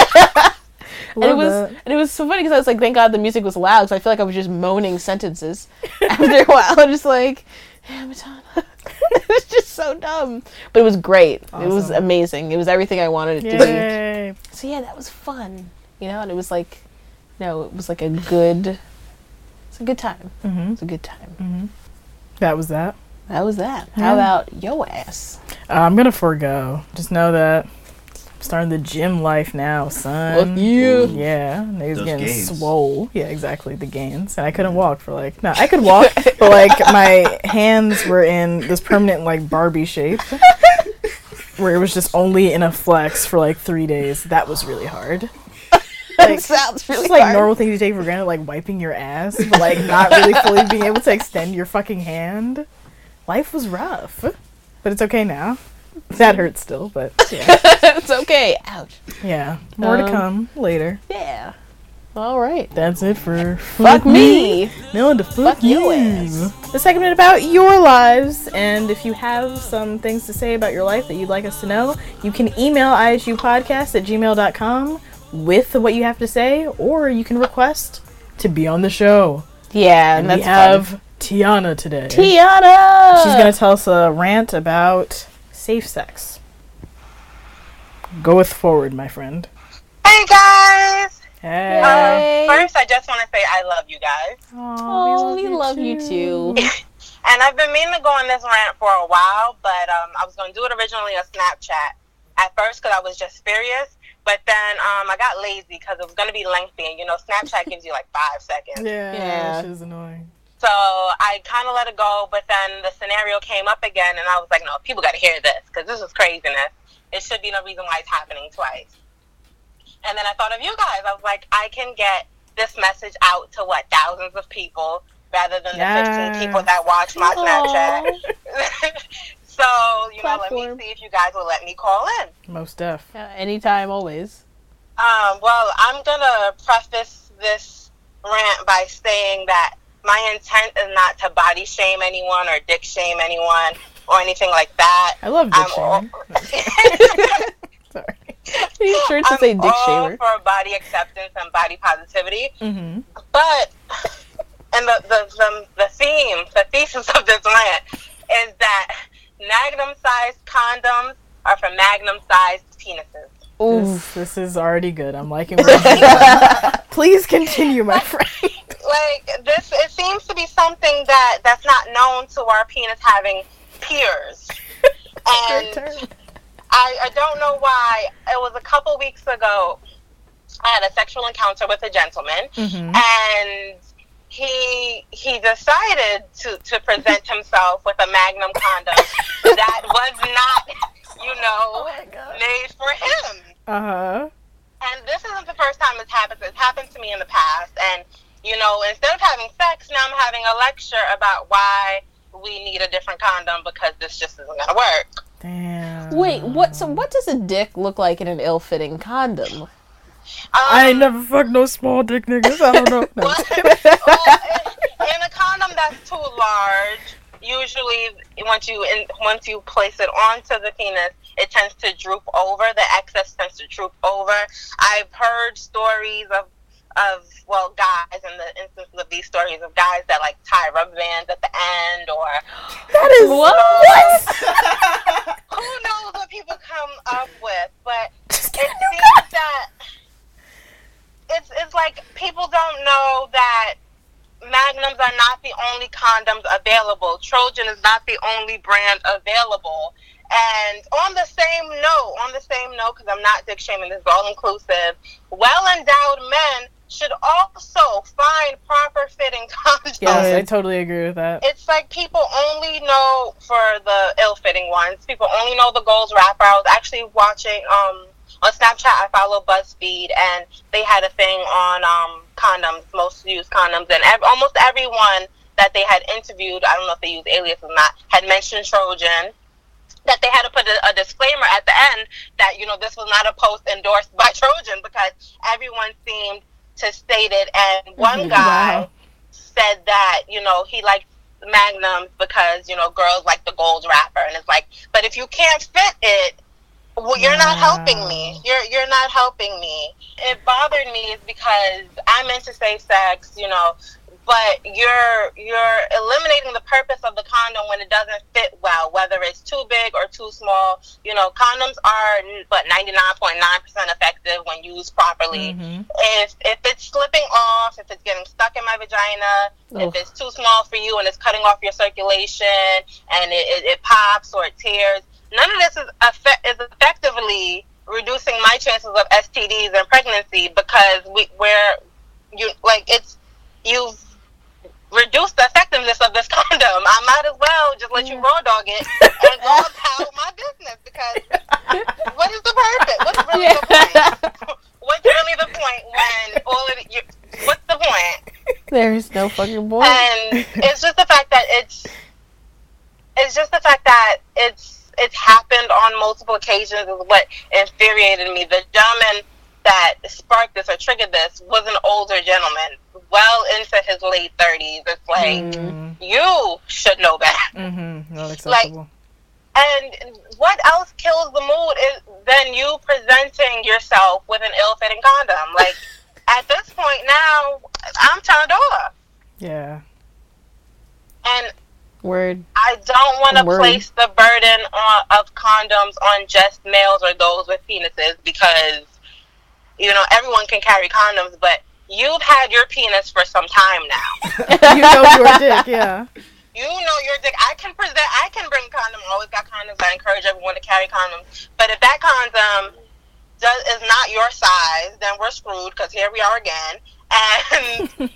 And Love it was that. and it was so funny because I was like, thank God the music was loud, because I feel like I was just moaning sentences. After a while, I was just like, yeah, Madonna. It was just so dumb, but it was great. It was Awesome. amazing. It was everything I wanted it to be. Yay. So yeah, that was fun, you know. And it was like, no, it was like a good, it's a good time. Mm-hmm. It's a good time. That was that. That was that. How about yo ass? Uh, I'm gonna forego. Just know that I'm starting the gym life now, son. you. Yeah, niggas Those getting gains. swole. Yeah, exactly, the gains. And I couldn't walk for like, no, I could walk, but like my hands were in this permanent like Barbie shape, where it was just only in a flex for like three days. That was really hard. Like like sounds really just like hard. normal things you take for granted, like wiping your ass, but like not really fully being able to extend your fucking hand. Life was rough, but it's okay now. That hurts still, but yeah, It's okay. Ouch. yeah. More to Um, come later. Yeah. All right. That's it for Fuck me. No, to fuck, Fuck your you. ass. The segment about your lives, and if you have some things to say about your life that you'd like us to know, you can email I S U podcast at gmail dot com with what you have to say, or you can request to be on the show. Yeah, and And we that's have fun. Tiana today. Tiana. She's gonna tell us a rant about safe sex. Goeth forward, my friend. Hey guys! Hey. Hey. Um, first, I just want to say I love you guys. Oh, we love you too. And I've been meaning to go on this rant for a while, but um, I was going to do it originally on Snapchat at first because I was just furious. But then um, I got lazy because it was going to be lengthy. And, you know, Snapchat gives you like five seconds. Yeah, Yeah. she's annoying. So I kind of let it go, but then the scenario came up again, and I was like, no, people got to hear this because this is craziness. It should be no reason why it's happening twice. And then I thought of you guys. I was like, I can get this message out to, what, thousands of people rather than Yeah. the fifteen people that watch my Snapchat. So, you know, let Platform. me see if you guys will let me call in. Most deaf. Yeah, anytime, always. Um, well, I'm going to preface this rant by saying that my intent is not to body shame anyone or dick shame anyone or anything like that. I love dick I'm shaming. all- Sorry. Are you sure to I'm say dick all shamer? for body acceptance and body positivity, Mm-hmm. but and the, the the the theme, the thesis of this rant is that magnum-sized condoms are for magnum-sized penises. This, this is already good. I'm liking where it's going. Please continue, my friend. Like this, it seems to be something that that's not known to our penis having peers, and I, I don't know why. It was a couple weeks ago. I had a sexual encounter with a gentleman, Mhm. and he he decided to, to present himself with a Magnum condom that was not, you know, made for him. Uh huh. And this isn't the first time it's happened. It's happened to me in the past. And, you know, instead of having sex, now I'm having a lecture about why we need a different condom because this just isn't going to work. Damn. Wait, what? So, what does a dick look like in an ill-fitting condom? Um, I ain't never fucked no small dick niggas. I don't know. No. well, in, in a condom that's too large, usually once you in, once you place it onto the penis, it tends to droop over. The excess tends to droop over. I've heard stories of of well, guys, in the instances of these stories of guys that like tie rubber bands at the end, or That is What? who knows what people come up with. But it seems that it's it's like people don't know that Magnums are not the only condoms available. Trojan is not the only brand available. And on the same note, on the same note, because I'm not dick shaming, this is all inclusive, well-endowed men should also find proper fitting condoms. Yes, I totally agree with that. It's like people only know for the ill-fitting ones. People only know the gold wrapper. I was actually watching um on Snapchat. I follow BuzzFeed, and they had a thing on um condoms, most used condoms, and ev- almost everyone that they had interviewed, I don't know if they use alias or not, had mentioned Trojan. That they had to put a, a disclaimer at the end that, you know, this was not a post endorsed by Trojan, because everyone seemed to state it. And one guy Wow. said that, you know, he liked Magnums because, you know, girls like the gold wrapper. And it's like, but if you can't fit it, well, you're not helping me. You're you're not helping me. It bothered me is because I'm into safe sex, you know, but you're you're eliminating the purpose of the condom when it doesn't fit well, whether it's too big or too small. You know, condoms are but ninety-nine point nine percent effective when used properly. Mm-hmm. If if it's slipping off, if it's getting stuck in my vagina, Oof. if it's too small for you and it's cutting off your circulation and it, it, it pops or it tears, none of this is effect- is effectively reducing my chances of S T Ds and pregnancy, because we we're you like it's you've reduce the effectiveness of this condom. I might as well just let you raw dog it and go about my business, because what is the purpose? What's really the point? What's really the point when There's no fucking point. And it's just the fact that it's, it's just the fact that it's, it's happened on multiple occasions is what infuriated me. The gentleman that sparked this or triggered this was an older gentleman, well into his late thirties. It's like, mm. you should know better. Mm-hmm. Not acceptable. Like, and what else kills the mood is then you presenting yourself with an ill-fitting condom. Like, at this point now, I'm turned off. Yeah. And Word. I don't want to place the burden on, of condoms on just males or those with penises because, you know, everyone can carry condoms, but you've had your penis for some time now. You know your dick, yeah. You know your dick. I can present, I can bring condoms. I always got condoms. I encourage everyone to carry condoms. But if that condom does, is not your size, then we're screwed because here we are again. And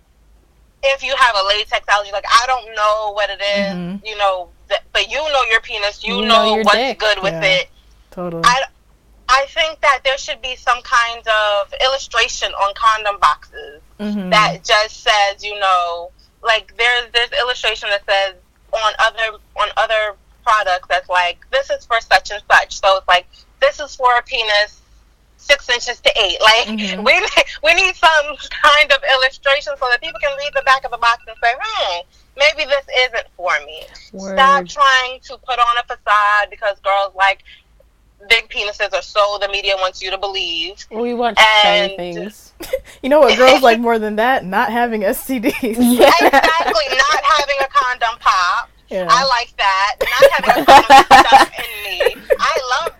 if you have a latex allergy, like, I don't know what it is, mm-hmm. you know, th- but you know your penis. You, you know, know what's dick. good with yeah, it. Totally. I, I think that there should be some kind of illustration on condom boxes mm-hmm. that just says, you know, like there's this illustration that says on other on other products that's like, this is for such and such. So it's like, this is for a penis six inches to eight. Like mm-hmm. we we need some kind of illustration so that people can read the back of the box and say, hmm, maybe this isn't for me. Word. Stop trying to put on a facade because girls like big penises or so the media wants you to believe. We want shiny things. You know what girls like more than that? Not having S T Ds. Yeah. Exactly. Not having a condom pop. Yeah. I like that. Not having a condom stuck in me. I love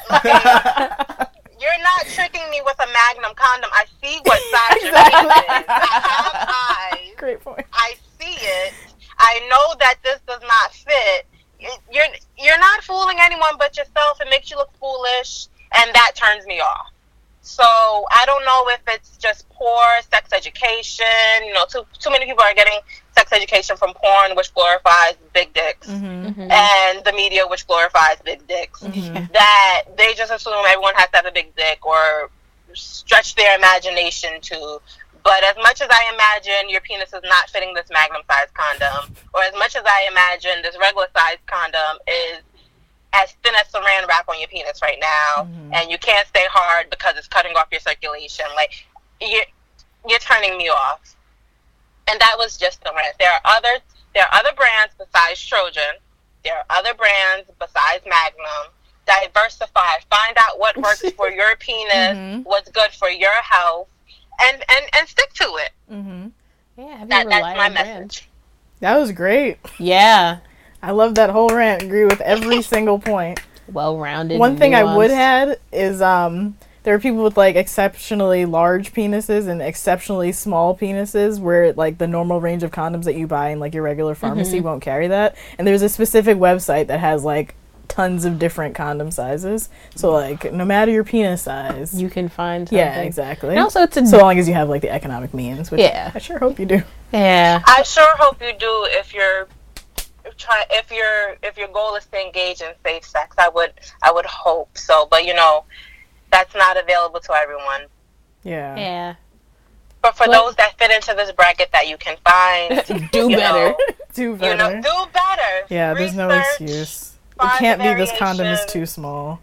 that. Like, you're not tricking me with a Magnum condom. I see what size your penis is. I have eyes. Great point. I see it. I know that this does not fit. You're you're not fooling anyone but yourself. It makes you look foolish, and that turns me off. So I don't know if it's just poor sex education. You know, too too many people are getting sex education from porn, which glorifies big dicks, mm-hmm. and the media, which glorifies big dicks. Mm-hmm. That they just assume everyone has to have a big dick or stretch their imagination to. But as much as I imagine your penis is not fitting this Magnum size condom, or as much as I imagine this regular size condom is as thin as saran wrap on your penis right now, mm-hmm. and you can't stay hard because it's cutting off your circulation, like, you're, you're turning me off. And that was just the rant. There are other, there are other brands besides Trojan. There are other brands besides Magnum. Diversify. Find out what works for your penis, mm-hmm. what's good for your health. And, and, and stick to it. Mm-hmm. Yeah, have that, that's my message. That was great. Yeah. I love that whole rant. Agree with every single point. Well-rounded. One thing nuanced. I would add is um, there are people with like exceptionally large penises and exceptionally small penises where like the normal range of condoms that you buy in like your regular pharmacy mm-hmm. won't carry that. And there's a specific website that has like tons of different condom sizes, so like no matter your penis size you can find something. Yeah, exactly. And also it's a so long as you have like the economic means, which yeah I sure hope you do. Yeah, I sure hope you do. If you're try if your if your goal is to engage in safe sex, I would I would hope so, but you know that's not available to everyone. Yeah. Yeah. But for well, those that fit into this bracket that you can find, do better. Know, do better. You know, do better. Yeah, Research, there's no excuse. It can't be this condom is too small.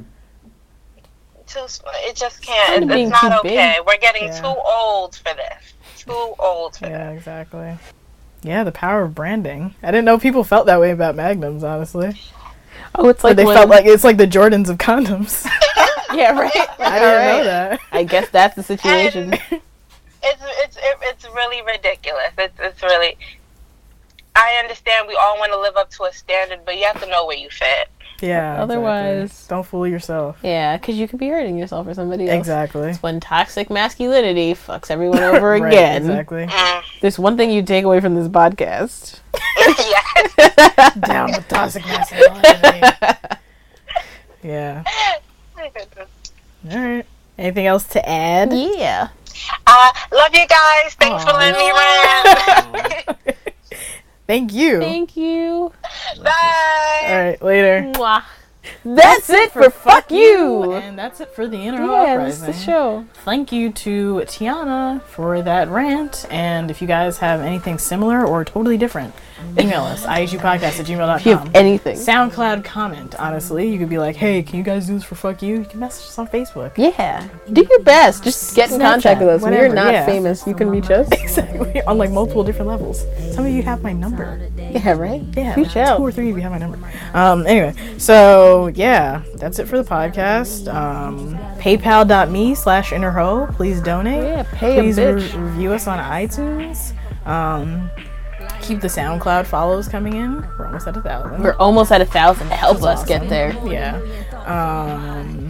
Too small. It just can't. It's, it's not okay. Big. We're getting yeah. too old for this. Too old for yeah, this. Exactly. Yeah, the power of branding. I didn't know people felt that way about Magnums, honestly. Oh, it's like or they when... felt like it's like the Jordans of condoms. Yeah, right. I didn't right. know that. I guess that's the situation. And it's it's it's really ridiculous. It's it's really. I understand we all want to live up to a standard, but you have to know where you fit. Yeah. Otherwise, exactly. Don't fool yourself. Yeah, because you could be hurting yourself or somebody else. Exactly. It's when toxic masculinity fucks everyone over right, again. Exactly. Mm. There's one thing you take away from this podcast. Yes. Down with toxic masculinity. Yeah. All right. Anything else to add? Yeah. Uh, love you guys. Thanks Aww. for letting me rant. Thank you. Thank you. Bye. All right, later. Mwah. That's it for Fuck You. And that's it for the Inner Yeah, that's Uprising. the show. Thank you to Tiana for that rant. And if you guys have anything similar or totally different, email us, I H U podcast at gmail dot com. If you have anything. SoundCloud comment, honestly. You could be like, hey, can you guys do this for Fuck You? You can message us on Facebook. Yeah. Do your best. Just get in Snapchat, contact with us. When whatever, you're not yeah. famous, you can reach us. Exactly. On like multiple different levels. Some of you have my number. Yeah, right? Yeah. Reach Two out. or three of you have my number. Um, anyway, so yeah, that's it for the podcast. Um, PayPal.me slash innerho. Please donate. Yeah, pay a Please bitch. re- review us on iTunes. Um, keep the SoundCloud follows coming in. We're almost at a thousand. We're almost at a thousand. Help That's us get awesome. there. Yeah. Um,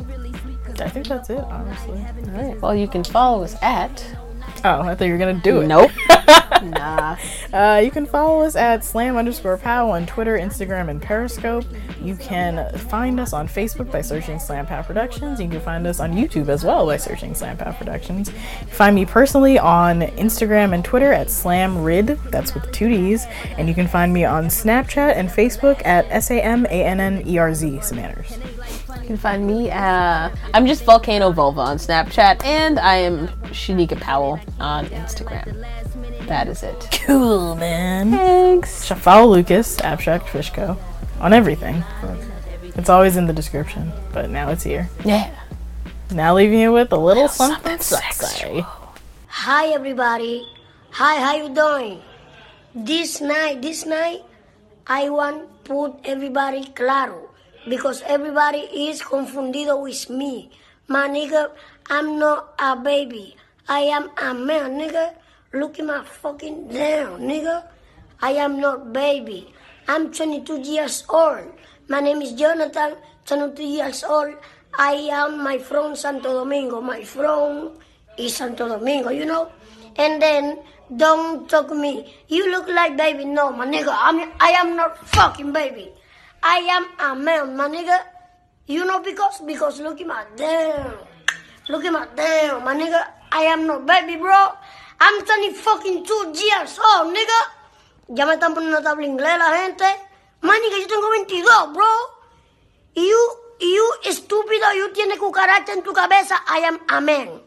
I think that's it, honestly. All right. Well, you can follow us at. Oh, I thought you were gonna do it. Nope. Nah. Uh, you can follow us at slam underscore pow on Twitter, Instagram, and Periscope. You can find us on Facebook by searching Slam Pow Productions. You can find us on YouTube as well by searching Slam Pow Productions. You can find me personally on Instagram and Twitter at SlamRid, that's with two D's. And you can find me on Snapchat and Facebook at S A M A N N E R Z, Samanners. You can find me, uh, I'm just Volcano Vulva on Snapchat, and I am Shanika Powell on Instagram. That is it. Cool, man. Thanks. Follow Lucas, Abstract Fishco, on everything. It's always in the description, but now it's here. Yeah. Now leaving you with a little something something sexy. Hi everybody. Hi, how you doing? This night, this night, I want put everybody claro. Because everybody is confundido with me. My nigga, I'm not a baby. I am a man, nigga. Look at my fucking down, nigga. I am not baby. I'm twenty-two years old. My name is Jonathan, twenty-two years old. I am my from Santo Domingo. My from is Santo Domingo, you know? And then, don't talk to me. You look like baby. No, my nigga, I'm, I am not fucking baby. I am a man, my nigga. You know because? Because look at my damn. Look at my damn, my nigga. I am no baby, bro. I'm twenty fucking two years old, nigga. Ya me están poniendo tabla inglés la gente. Man, nigga, yo tengo veintidós, bro. Y you, y you estúpido, you tienes cucaracha en tu cabeza. I am a man.